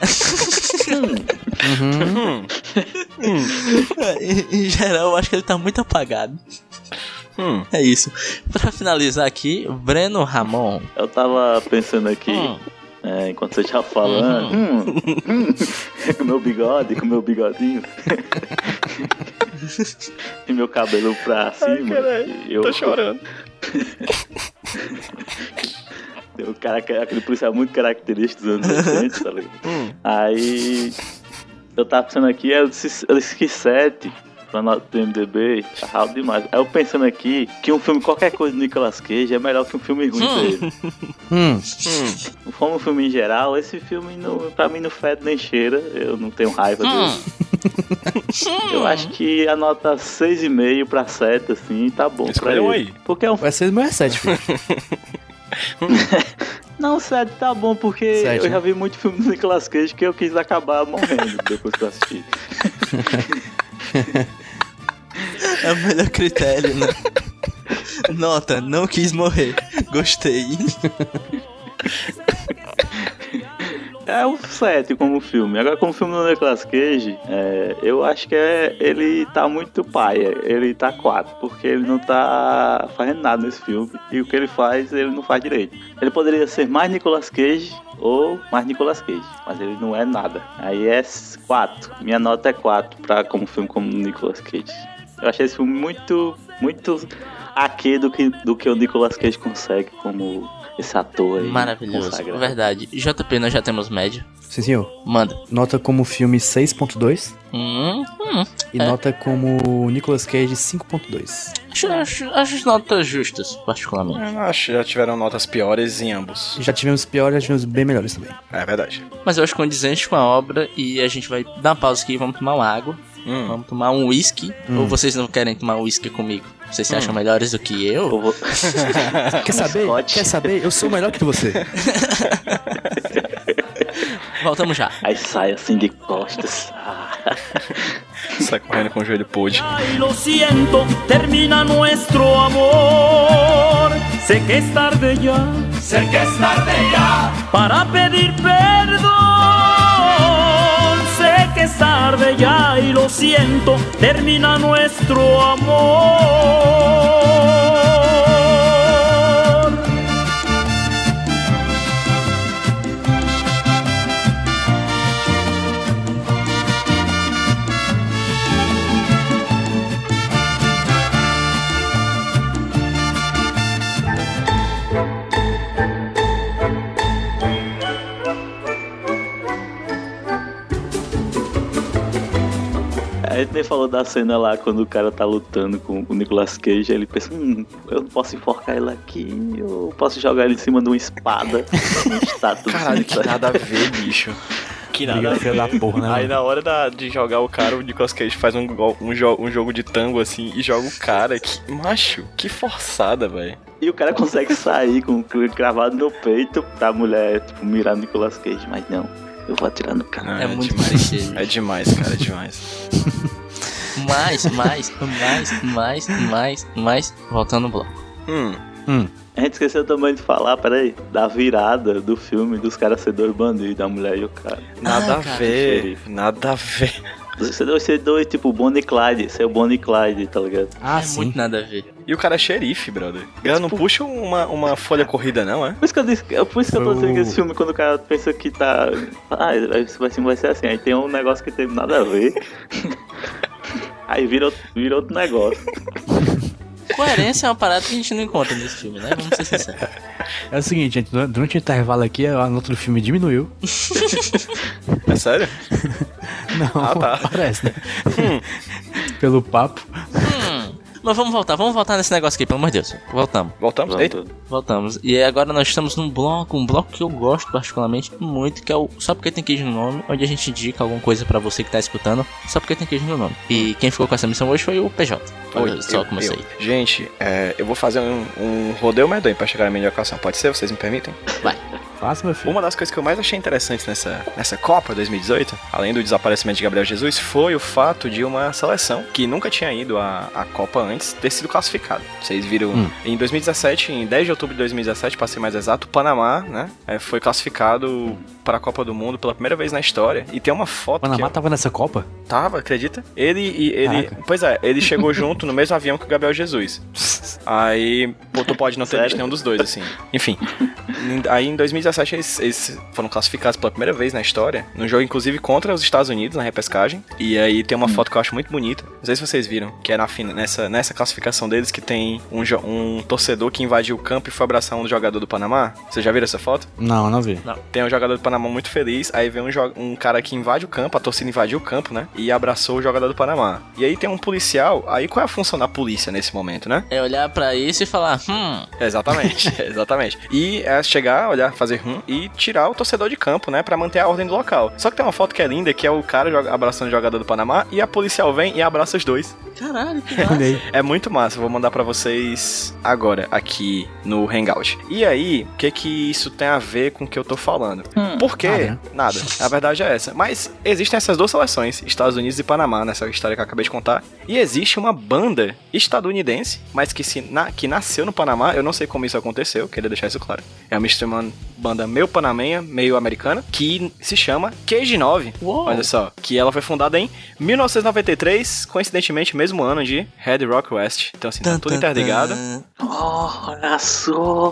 [SPEAKER 7] Uhum.
[SPEAKER 5] em, em geral, eu acho que ele tá muito apagado.
[SPEAKER 6] Hum.
[SPEAKER 5] É isso. Pra finalizar aqui, Breno Ramon.
[SPEAKER 8] Eu tava pensando aqui,
[SPEAKER 5] Hum.
[SPEAKER 8] é, enquanto você tava falando, hum, hum, com meu bigode, com meu bigodinho. E meu cabelo pra cima.
[SPEAKER 6] Ai,
[SPEAKER 8] eu
[SPEAKER 6] tô chorando.
[SPEAKER 8] O cara, aquele policial muito característico dos anos oitenta, tá ligado?
[SPEAKER 6] Hum.
[SPEAKER 8] Aí eu tava pensando aqui, eu disse, eu disse que sete pra nota do M D B, tá rápido demais. Aí eu pensando aqui que um filme, qualquer coisa do Nicolas Cage é melhor que um filme ruim
[SPEAKER 5] Hum.
[SPEAKER 8] dele.
[SPEAKER 7] Hum.
[SPEAKER 6] Hum.
[SPEAKER 8] Como um filme em geral, esse filme não, pra mim não fede nem cheira, eu não tenho raiva dele. Eu acho que a nota seis e meio pra sete, assim, tá bom pra
[SPEAKER 6] Escolham
[SPEAKER 8] ele.
[SPEAKER 6] aí.
[SPEAKER 8] Porque é um
[SPEAKER 7] Vai ser mais sete, filho.
[SPEAKER 8] Não, sete tá bom, porque
[SPEAKER 7] Sete,
[SPEAKER 8] eu já
[SPEAKER 7] né?
[SPEAKER 8] vi muito filme do Nicolas Cage que eu quis acabar morrendo depois que eu assisti.
[SPEAKER 5] É o melhor critério, né? Nota, não quis morrer. Gostei.
[SPEAKER 8] É um sete como filme. Agora, como filme do Nicolas Cage, é, eu acho que é, ele tá muito paia. Ele tá quatro, porque ele não tá fazendo nada nesse filme. E o que ele faz, ele não faz direito. Ele poderia ser mais Nicolas Cage ou mais Nicolas Cage, mas ele não é nada. Aí é quatro. Minha nota é quatro pra, como filme como Nicolas Cage. Eu achei esse filme muito, muito aqui do que, do que o Nicolas Cage consegue como esse ator aí.
[SPEAKER 5] Maravilhoso,
[SPEAKER 8] consagrado.
[SPEAKER 5] verdade. J P, nós já temos média.
[SPEAKER 7] Sim, senhor.
[SPEAKER 5] Manda.
[SPEAKER 7] Nota como filme seis ponto dois
[SPEAKER 5] Hum, hum.
[SPEAKER 7] e
[SPEAKER 5] É.
[SPEAKER 7] nota como Nicolas Cage cinco ponto dois.
[SPEAKER 5] Acho, acho, acho as notas justas, particularmente.
[SPEAKER 6] Eu acho que já tiveram notas piores em ambos.
[SPEAKER 7] Já tivemos piores, já tivemos bem melhores também.
[SPEAKER 6] É verdade.
[SPEAKER 5] Mas eu acho condizente com a obra e a gente vai dar uma pausa aqui e vamos tomar uma água.
[SPEAKER 6] Hum.
[SPEAKER 5] Vamos tomar um whisky.
[SPEAKER 7] Hum.
[SPEAKER 5] Ou vocês não querem tomar um whisky comigo? Vocês se acham melhores do que eu?
[SPEAKER 8] Eu vou-
[SPEAKER 7] Quer saber?
[SPEAKER 8] Scott.
[SPEAKER 7] Quer saber? Eu sou melhor que você.
[SPEAKER 5] Voltamos já.
[SPEAKER 8] Aí sai assim de costas. Ah.
[SPEAKER 6] Sai correndo com o joelho podre.
[SPEAKER 9] Ay, lo siento, termina nuestro amor. Sé que es tarde ya, sé que es tarde ya, para pedir perdón. Sé que es tarde ya y lo siento, termina nuestro amor.
[SPEAKER 8] A gente nem falou da cena lá quando o cara tá lutando com o Nicolas Cage. Aí ele pensa: hum, eu não posso enforcar ele aqui, eu posso jogar ele em cima de uma espada. Um estátua.
[SPEAKER 6] Caralho, que nada a ver, bicho. Que nada
[SPEAKER 7] Briga
[SPEAKER 6] a
[SPEAKER 7] feia
[SPEAKER 6] ver.
[SPEAKER 7] da porra, né,
[SPEAKER 6] Aí
[SPEAKER 7] mano?
[SPEAKER 6] na hora da, de jogar o cara, o Nicolas Cage faz um, go- um, jo- um jogo de tango assim e joga o cara. Que, macho, que forçada, velho.
[SPEAKER 8] E o cara consegue sair com o cravado no peito pra mulher, tipo, mirar no Nicolas Cage. Mas não, eu vou atirar no cara.
[SPEAKER 5] É muito
[SPEAKER 6] demais.
[SPEAKER 5] clichê.
[SPEAKER 6] É demais, cara, é demais.
[SPEAKER 5] Mais, mais, mais, mais, mais, mais. Voltando no bloco.
[SPEAKER 6] Hum.
[SPEAKER 7] Hum.
[SPEAKER 8] A gente esqueceu também de falar, peraí, da virada do filme dos caras ser dois bandidos, da mulher e o cara.
[SPEAKER 6] Nada
[SPEAKER 5] Ah,
[SPEAKER 6] a
[SPEAKER 5] cara,
[SPEAKER 6] ver,
[SPEAKER 8] xerife.
[SPEAKER 6] nada a ver.
[SPEAKER 8] Você dois ser dois, tipo, Bonnie e Clyde, ser o Bonnie e Clyde, tá ligado?
[SPEAKER 7] Ah,
[SPEAKER 5] é
[SPEAKER 7] sim.
[SPEAKER 5] muito nada a ver.
[SPEAKER 6] E o cara é xerife, brother. Ela não puxa uma, uma folha corrida, não, é?
[SPEAKER 8] Por isso que eu, disse, por isso que eu tô dizendo que esse filme, quando o cara pensa que tá... Ah, vai, vai ser assim. Aí tem um negócio que tem nada a ver. Aí vira, vira outro negócio.
[SPEAKER 5] Coerência é uma parada que a gente não encontra nesse filme, né? Vamos ser sinceros.
[SPEAKER 7] É o seguinte, gente, durante o intervalo aqui, a nota do filme diminuiu.
[SPEAKER 6] É sério?
[SPEAKER 7] Não,
[SPEAKER 6] ah, tá.
[SPEAKER 7] parece, né? Hum. Pelo papo.
[SPEAKER 5] Hum. Mas vamos voltar, vamos voltar nesse negócio aqui, pelo amor de Deus. Voltamos.
[SPEAKER 6] Voltamos? Eita.
[SPEAKER 5] Voltamos. E agora nós estamos num bloco, um bloco que eu gosto particularmente muito, que é o Só Porque Tem Queijo no Nome, onde a gente indica alguma coisa pra você que tá escutando, só porque tem queijo no nome. E quem ficou com essa missão hoje foi o P J.
[SPEAKER 6] Oi,
[SPEAKER 5] só
[SPEAKER 6] eu,
[SPEAKER 5] comecei.
[SPEAKER 6] eu. Gente, é, eu vou fazer um, um rodeio medonho pra chegar na minha indicação. Pode ser? Vocês me permitem?
[SPEAKER 5] Vai.
[SPEAKER 7] Faça, meu filho.
[SPEAKER 6] Uma das coisas que eu mais achei interessante nessa, nessa Copa dois mil e dezoito, além do desaparecimento de Gabriel Jesus, foi o fato de uma seleção que nunca tinha ido à, à Copa antes ter sido classificado. Vocês viram, hum. em dois mil e dezessete, em dez de outubro de dois mil e dezessete, para ser mais exato, o Panamá, né, foi classificado para a Copa do Mundo pela primeira vez na história. E tem uma foto.
[SPEAKER 7] O Panamá
[SPEAKER 6] que
[SPEAKER 7] tava nessa Copa?
[SPEAKER 6] Tava, acredita? Ele e ele. Caraca. Pois é, ele chegou junto no mesmo avião que o Gabriel Jesus. Aí, pô, tu pode não ter visto nenhum dos dois, assim. Enfim. Aí em dois mil e dezessete eles, eles foram classificados pela primeira vez na história, num jogo inclusive contra os Estados Unidos, na repescagem. E aí tem uma hum. foto que eu acho muito bonita. Não sei se vocês viram, que é na, nessa, nessa classificação deles que tem um, um torcedor que invadiu o campo e foi abraçar um jogador do Panamá. Vocês já viram essa foto?
[SPEAKER 7] Não, não vi.
[SPEAKER 6] Não. Tem um jogador do Panamá muito feliz, aí vem um, um cara que invade o campo, a torcida invadiu o campo, né? E abraçou o jogador do Panamá. E aí tem um policial, aí qual é a função da polícia nesse momento, né?
[SPEAKER 5] É olhar pra isso e falar, hum...
[SPEAKER 6] Exatamente, exatamente. E é chegar, olhar, fazer hum e tirar o torcedor de campo, né? Pra manter a ordem do local. Só que tem uma foto que é linda, que é o cara abraçando o jogador do Panamá e a policial vem e abraça os dois.
[SPEAKER 5] Caralho, que massa.
[SPEAKER 6] É muito massa, eu vou mandar pra vocês agora, aqui no Hangout. E aí, o que que isso tem a ver com o que eu tô falando? Hum, Por quê? Nada. nada. A verdade é essa. Mas existem essas duas seleções, Estados Unidos e Panamá, nessa história que eu acabei de contar. E existe uma banda estadunidense, mas que, se na, que nasceu no Panamá, eu não sei como isso aconteceu, queria deixar isso claro. É uma banda meio panamenha, meio americana, que se chama Cage nove. Uou. Olha só, que ela foi fundada em mil novecentos e noventa e três, coincidentemente, mesmo ano de Red Rock West. Então assim, tá tudo interligado.
[SPEAKER 8] Oh, olha só.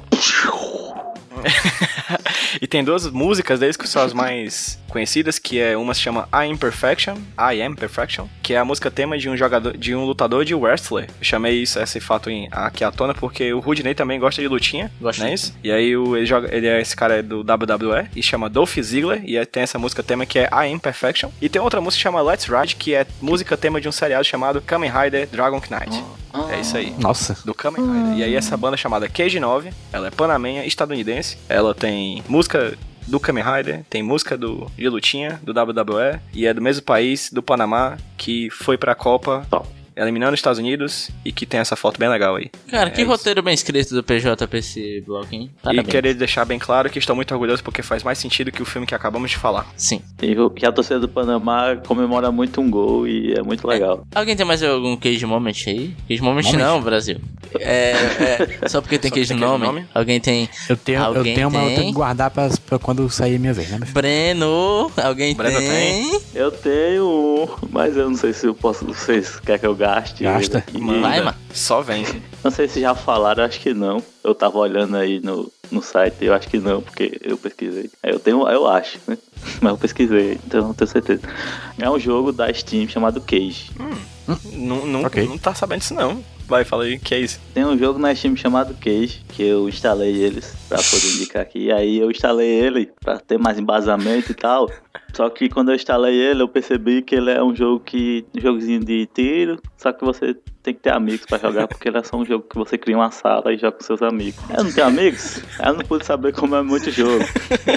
[SPEAKER 6] E tem duas músicas deles que são as mais conhecidas, que é uma se chama I Am Perfection, I Am Perfection, que é a música tema de um jogador, de um lutador de wrestler. Eu chamei isso, esse fato em, aqui à tona porque o Rudney também gosta de lutinha,
[SPEAKER 5] gosta,
[SPEAKER 6] não é isso? E aí o, ele joga, ele é esse cara é do W W E e chama Dolph Ziggler, e aí tem essa música tema que é I Am Perfection. E tem outra música que chama Let's Ride, que é música tema de um seriado chamado Kamen Rider Dragon Knight. Oh. É isso aí.
[SPEAKER 7] Nossa.
[SPEAKER 6] Do Kamen Rider. E aí essa banda chamada Cage nove, ela é panamenha, estadunidense. Ela tem música do Kamen Rider, tem música do, de lutinha, do W W E, e é do mesmo país, do Panamá, que foi pra Copa, eliminando os Estados Unidos, e que tem essa foto bem legal aí.
[SPEAKER 5] Cara,
[SPEAKER 6] é
[SPEAKER 5] que
[SPEAKER 6] isso.
[SPEAKER 5] Roteiro bem escrito do P J pra esse bloco, hein?
[SPEAKER 6] Parabéns. E querer deixar bem claro que estou muito orgulhoso porque faz mais sentido que o filme que acabamos de falar.
[SPEAKER 5] Sim.
[SPEAKER 8] E que a torcida do Panamá comemora muito um gol e é muito legal.
[SPEAKER 5] É. Alguém tem mais algum Cage Moment aí? Cage Moment, Moment? Não, Brasil. É, é, só porque tem Cage no nome. nome. Alguém tem...
[SPEAKER 7] Eu tenho,
[SPEAKER 5] alguém
[SPEAKER 7] eu tenho
[SPEAKER 5] tem?
[SPEAKER 7] uma, eu tenho que guardar pra, pra quando sair a minha vez, né?
[SPEAKER 5] Breno, alguém
[SPEAKER 6] Breno
[SPEAKER 5] tem?
[SPEAKER 6] tem?
[SPEAKER 8] Eu tenho um, mas eu não sei se eu posso, vocês querem que eu gaste.
[SPEAKER 7] Gasta.
[SPEAKER 6] Manda. Vai, mano. Só vem.
[SPEAKER 8] Não sei se já falaram, acho que não. Eu tava olhando aí no, no site, eu acho que não, porque eu pesquisei. Eu tenho, eu acho, né? Mas eu pesquisei, então não tenho certeza. É um jogo da Steam chamado Cage.
[SPEAKER 6] Hum. Hum. Não, não, okay. não tá sabendo disso não. Vai, fala aí, que é isso?
[SPEAKER 8] Tem um jogo na Steam chamado Cage, que eu instalei eles pra poder indicar aqui. Aí eu instalei ele pra ter mais embasamento e tal. Só que quando eu instalei ele, eu percebi que ele é um jogo que um jogozinho de tiro, só que você tem que ter amigos pra jogar, porque ele é só um jogo que você cria uma sala e joga com seus amigos. Eu não tenho amigos? Eu não pude saber como é muito jogo.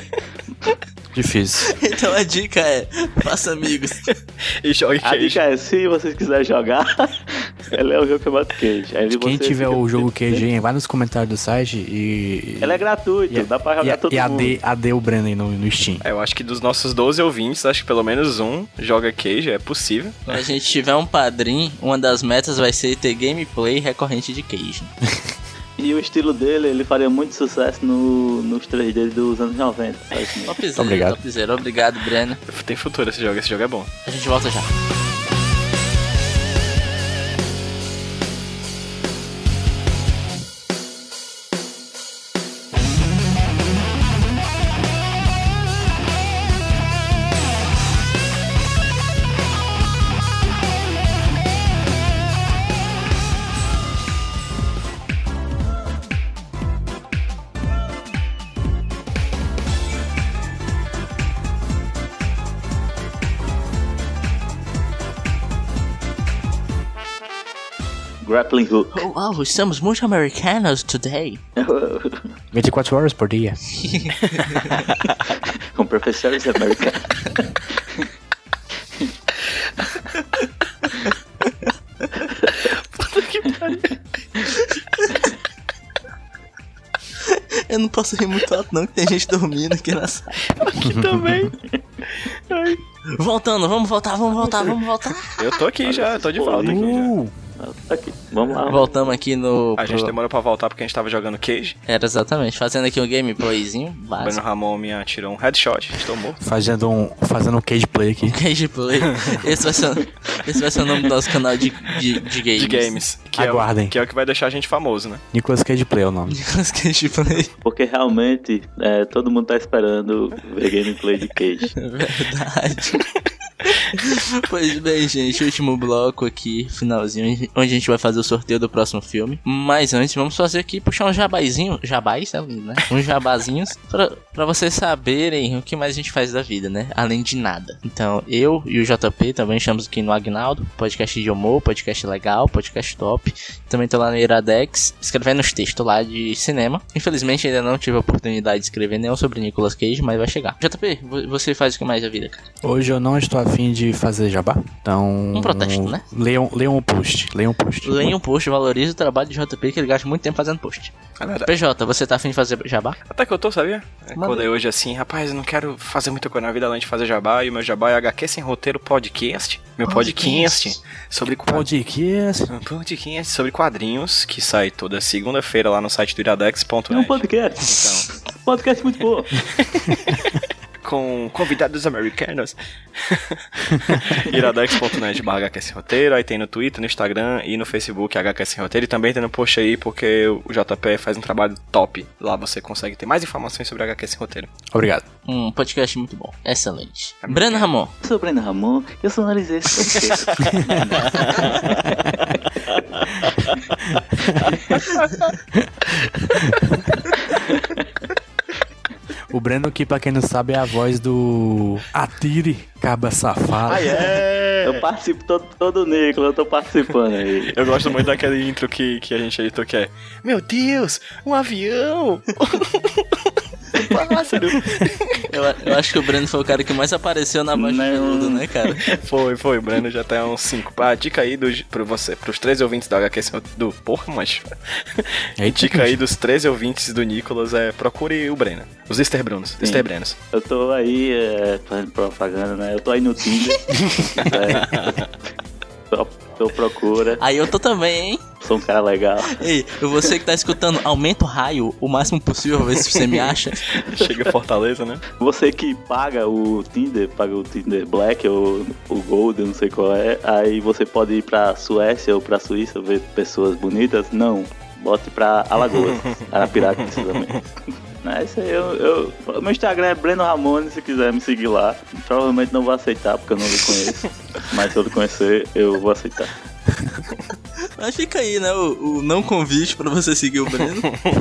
[SPEAKER 7] Difícil.
[SPEAKER 5] Então a dica é, faça amigos.
[SPEAKER 6] E jogue Cage.
[SPEAKER 8] A dica é, se vocês quiserem jogar, ele é um jogo chamado Cage. Aí
[SPEAKER 7] Quem tiver o jogo Cage aí, vai nos comentários do site e...
[SPEAKER 8] Ele é gratuito, e, dá pra jogar
[SPEAKER 7] e,
[SPEAKER 8] todo
[SPEAKER 7] e
[SPEAKER 8] mundo.
[SPEAKER 7] E A D o Brandon no, no Steam.
[SPEAKER 6] É, eu acho que dos nossos doze ouvintes, acho que pelo menos um joga Cage, é possível.
[SPEAKER 5] Quando a gente tiver um padrinho, uma das metas vai ser ter gameplay recorrente de Cage.
[SPEAKER 8] E o estilo dele, ele faria muito sucesso no, nos três D dos anos noventa.
[SPEAKER 5] Topzera, obrigado. Topzera. Obrigado, Breno.
[SPEAKER 6] Tem futuro esse jogo, esse jogo é bom.
[SPEAKER 5] A gente volta já.
[SPEAKER 8] Grappling Hook.
[SPEAKER 5] Oh, wow, estamos muito americanos today.
[SPEAKER 7] vinte e quatro horas por dia.
[SPEAKER 8] Com professores americanos.
[SPEAKER 6] Puta que pariu.
[SPEAKER 5] Eu não posso rir muito alto não, que tem gente dormindo aqui na sala.
[SPEAKER 6] Aqui também. Ai.
[SPEAKER 5] Voltando, vamos voltar, vamos voltar, vamos voltar.
[SPEAKER 6] Eu tô aqui já, eu tô de volta aqui já.
[SPEAKER 8] Aqui. Vamos lá.
[SPEAKER 5] Voltamos aqui no...
[SPEAKER 6] A
[SPEAKER 5] pro...
[SPEAKER 6] gente demorou pra voltar porque a gente tava jogando Cage.
[SPEAKER 5] Era exatamente, fazendo aqui um gameplayzinho
[SPEAKER 6] O
[SPEAKER 5] básico.
[SPEAKER 6] Bruno Ramon me atirou um headshot, a gente tomou.
[SPEAKER 7] Fazendo um, fazendo um cage play aqui.
[SPEAKER 5] Cage Play. Esse vai ser, esse vai ser o nome do nosso canal de, de, de games.
[SPEAKER 6] De games. Que
[SPEAKER 7] Aguardem.
[SPEAKER 6] É o, que é o que vai deixar a gente famoso, né?
[SPEAKER 7] Nicolas Cage Play é o nome.
[SPEAKER 5] Cage Play.
[SPEAKER 8] Porque realmente é, todo mundo tá esperando ver gameplay de Cage.
[SPEAKER 5] Verdade. Pois bem, gente, último bloco aqui, finalzinho, onde a gente vai fazer o sorteio do próximo filme. Mas antes, vamos fazer aqui, puxar um jabazinho. Jabás, é lindo, né? Uns jabazinhos pra, pra vocês saberem o que mais a gente faz da vida, né? Além de nada. Então, eu e o J P também estamos aqui no Agnaldo, podcast de humor, podcast legal, podcast top. Também tô lá no Iradex, escrevendo os textos lá de cinema. Infelizmente, ainda não tive a oportunidade de escrever nenhum sobre Nicolas Cage, mas vai chegar. J P, você faz o que mais da vida, cara?
[SPEAKER 7] Hoje eu não estou a fim de fazer jabá, então...
[SPEAKER 5] Um protesto, né?
[SPEAKER 7] Leiam, leiam um post, leiam um post.
[SPEAKER 5] Leiam um post, valorize o trabalho de J P, que ele gasta muito tempo fazendo post.
[SPEAKER 6] É verdade.
[SPEAKER 5] P J, você tá afim de fazer jabá?
[SPEAKER 6] Até que eu tô, sabia? Acordei hoje assim, rapaz, eu não quero fazer muita coisa na vida além de fazer jabá. E o meu jabá é H Q Sem Roteiro Podcast. Meu podcast, podcast sobre
[SPEAKER 7] podcast.
[SPEAKER 6] Um podcast sobre quadrinhos que sai toda segunda-feira lá no site do iradex ponto net.
[SPEAKER 8] É um podcast. Então, podcast muito bom.
[SPEAKER 6] Com convidados americanos. iradex ponto net barra H Q Sem Roteiro. Aí tem no Twitter, no Instagram e no Facebook H Q Sem Roteiro. E também tem no post aí porque o J P faz um trabalho top. Lá você consegue ter mais informações sobre H Q Sem Roteiro.
[SPEAKER 7] Obrigado.
[SPEAKER 5] Um podcast muito bom, excelente. Breno Ramon.
[SPEAKER 8] Eu sou o Breno Ramon, eu sonorizei esse podcast.
[SPEAKER 7] O Breno, que pra quem não sabe, é a voz do Atire, Caba Safado.
[SPEAKER 6] Ah, é!
[SPEAKER 8] Eu participo todo, todo o Nicolas, eu tô participando aí.
[SPEAKER 6] Eu gosto muito daquele intro que, que a gente editou, que é: meu Deus, um avião! Um pássaro!
[SPEAKER 5] Eu, eu acho que o Breno foi o cara que mais apareceu na voz de tudo, né, cara?
[SPEAKER 6] Foi, foi, o Breno já tá uns cinco. Ah, dica aí do, pro você, pros treze ouvintes do H Q do... Porra, macho. Dica aí dos treze ouvintes do Nicolas é: procure o Breno. Os Mister Brunos, Mister Brenos.
[SPEAKER 8] Eu tô aí é, fazendo propaganda, né? Eu tô aí no Tinder. é, tô, tô procura.
[SPEAKER 5] Aí eu tô também, hein?
[SPEAKER 8] Sou um cara legal.
[SPEAKER 5] Ei, você que tá escutando, aumenta o raio o máximo possível, ver se você me acha.
[SPEAKER 6] Chega Fortaleza, né?
[SPEAKER 8] Você que paga o Tinder, paga o Tinder Black ou o Gold, eu não sei qual é, aí você pode ir pra Suécia ou pra Suíça ver pessoas bonitas? Não, bote pra Alagoas, Arapiraca, precisamente. É isso aí, eu, eu, meu Instagram é Breno Ramone, se quiser me seguir lá. Provavelmente não vou aceitar, porque eu não lhe conheço. Mas se eu lhe conhecer, eu vou aceitar.
[SPEAKER 5] Mas fica aí, né, o, o não convite pra você seguir o Breno.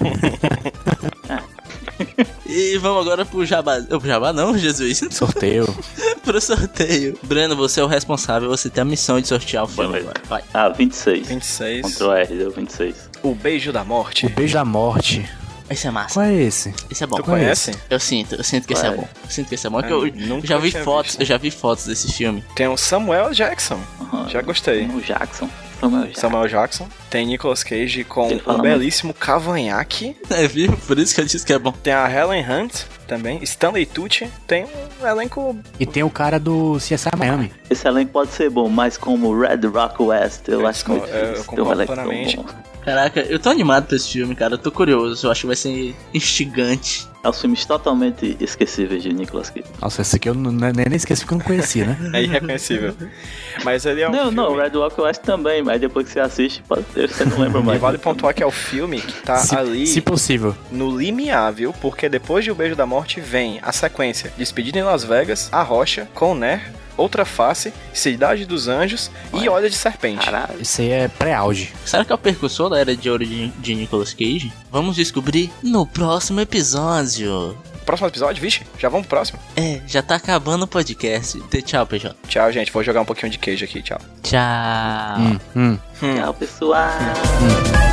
[SPEAKER 5] E vamos agora pro Jabá. Pro Jabá não, Jesus?
[SPEAKER 7] Sorteio.
[SPEAKER 5] Pro sorteio. Breno, você é o responsável, você tem a missão de sortear o filme.
[SPEAKER 8] Vai,
[SPEAKER 5] vai.
[SPEAKER 8] Ah, vinte e seis.
[SPEAKER 6] vinte e seis.
[SPEAKER 8] Ctrl R, deu vinte e seis.
[SPEAKER 6] O Beijo da Morte.
[SPEAKER 7] O Beijo da Morte.
[SPEAKER 5] Esse é massa.
[SPEAKER 7] Qual é esse?
[SPEAKER 5] Esse é bom.
[SPEAKER 6] Tu conhece?
[SPEAKER 5] Eu sinto, eu sinto que
[SPEAKER 8] Qual
[SPEAKER 5] esse é
[SPEAKER 8] é?
[SPEAKER 5] bom. Eu sinto que esse é bom,
[SPEAKER 6] Ah,
[SPEAKER 5] porque eu,
[SPEAKER 6] nunca
[SPEAKER 5] eu já vi
[SPEAKER 6] tinha
[SPEAKER 5] fotos,
[SPEAKER 6] visto.
[SPEAKER 5] eu já vi fotos desse filme.
[SPEAKER 6] Tem o Samuel Jackson.
[SPEAKER 8] Uhum.
[SPEAKER 6] Já gostei.
[SPEAKER 8] O Jackson. Samuel Jackson.
[SPEAKER 6] Samuel Jackson. Tem Nicolas Cage com
[SPEAKER 8] Ele fala
[SPEAKER 6] um belíssimo cavanhaque.
[SPEAKER 5] É, viu? Por isso que eu disse que é bom.
[SPEAKER 6] Tem a Helen Hunt também. Stanley Tucci. Tem um elenco...
[SPEAKER 7] E tem o cara do C S I Miami.
[SPEAKER 8] Esse elenco pode ser bom, mas como Red Rock West, eu
[SPEAKER 6] Eu
[SPEAKER 8] acho muito
[SPEAKER 6] discordo, eu
[SPEAKER 8] difícil ter um
[SPEAKER 6] concordo
[SPEAKER 8] elenco tão
[SPEAKER 6] plenamente.
[SPEAKER 8] bom.
[SPEAKER 5] Caraca, eu tô animado pra esse filme, cara. Eu tô curioso. Eu acho que vai ser instigante.
[SPEAKER 8] É os filmes totalmente esquecíveis de Nicolas Cage.
[SPEAKER 7] Nossa, esse aqui eu não- nem, nem esqueci porque eu não conhecia, né?
[SPEAKER 6] É irreconhecível. Mas ele é um
[SPEAKER 8] não,
[SPEAKER 6] filme...
[SPEAKER 8] não, Red Rock West também, mas depois que você assiste, pode ter, você não lembra
[SPEAKER 6] E
[SPEAKER 8] mais.
[SPEAKER 6] vale pontuar que é o filme que tá
[SPEAKER 7] se,
[SPEAKER 6] ali
[SPEAKER 7] se possível.
[SPEAKER 6] no limiar, viu? Porque depois de O Beijo da Morte vem a sequência Despedida em Las Vegas, A Rocha, Conner, Outra Face, Cidade dos Anjos e Olha de Serpente.
[SPEAKER 8] Caralho.
[SPEAKER 7] Esse aí é pré-auge.
[SPEAKER 5] Será que é o percussor da Era de Ouro de, de Nicolas Cage? Vamos descobrir no próximo episódio.
[SPEAKER 6] próximo episódio, vixe, já vamos pro próximo?
[SPEAKER 5] É, já tá acabando o podcast. Dê tchau, P J.
[SPEAKER 6] Tchau, gente, vou jogar um pouquinho de queijo aqui, tchau.
[SPEAKER 5] Tchau.
[SPEAKER 7] Hum, hum.
[SPEAKER 8] Tchau, pessoal.
[SPEAKER 7] Hum.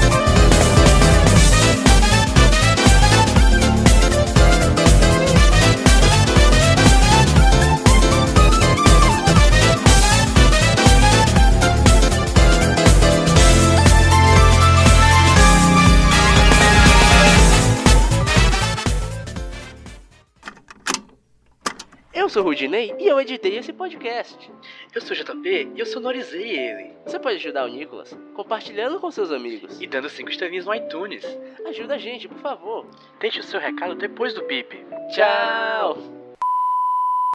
[SPEAKER 10] Eu sou o Rudinei e eu editei esse podcast.
[SPEAKER 11] Eu sou o J P e eu sonorizei ele.
[SPEAKER 10] Você pode ajudar o Nicolas compartilhando com seus amigos
[SPEAKER 11] e dando cinco estrelinhas no iTunes.
[SPEAKER 10] Ajuda a gente, por favor.
[SPEAKER 11] Deixe o seu recado depois do bip.
[SPEAKER 10] Tchau!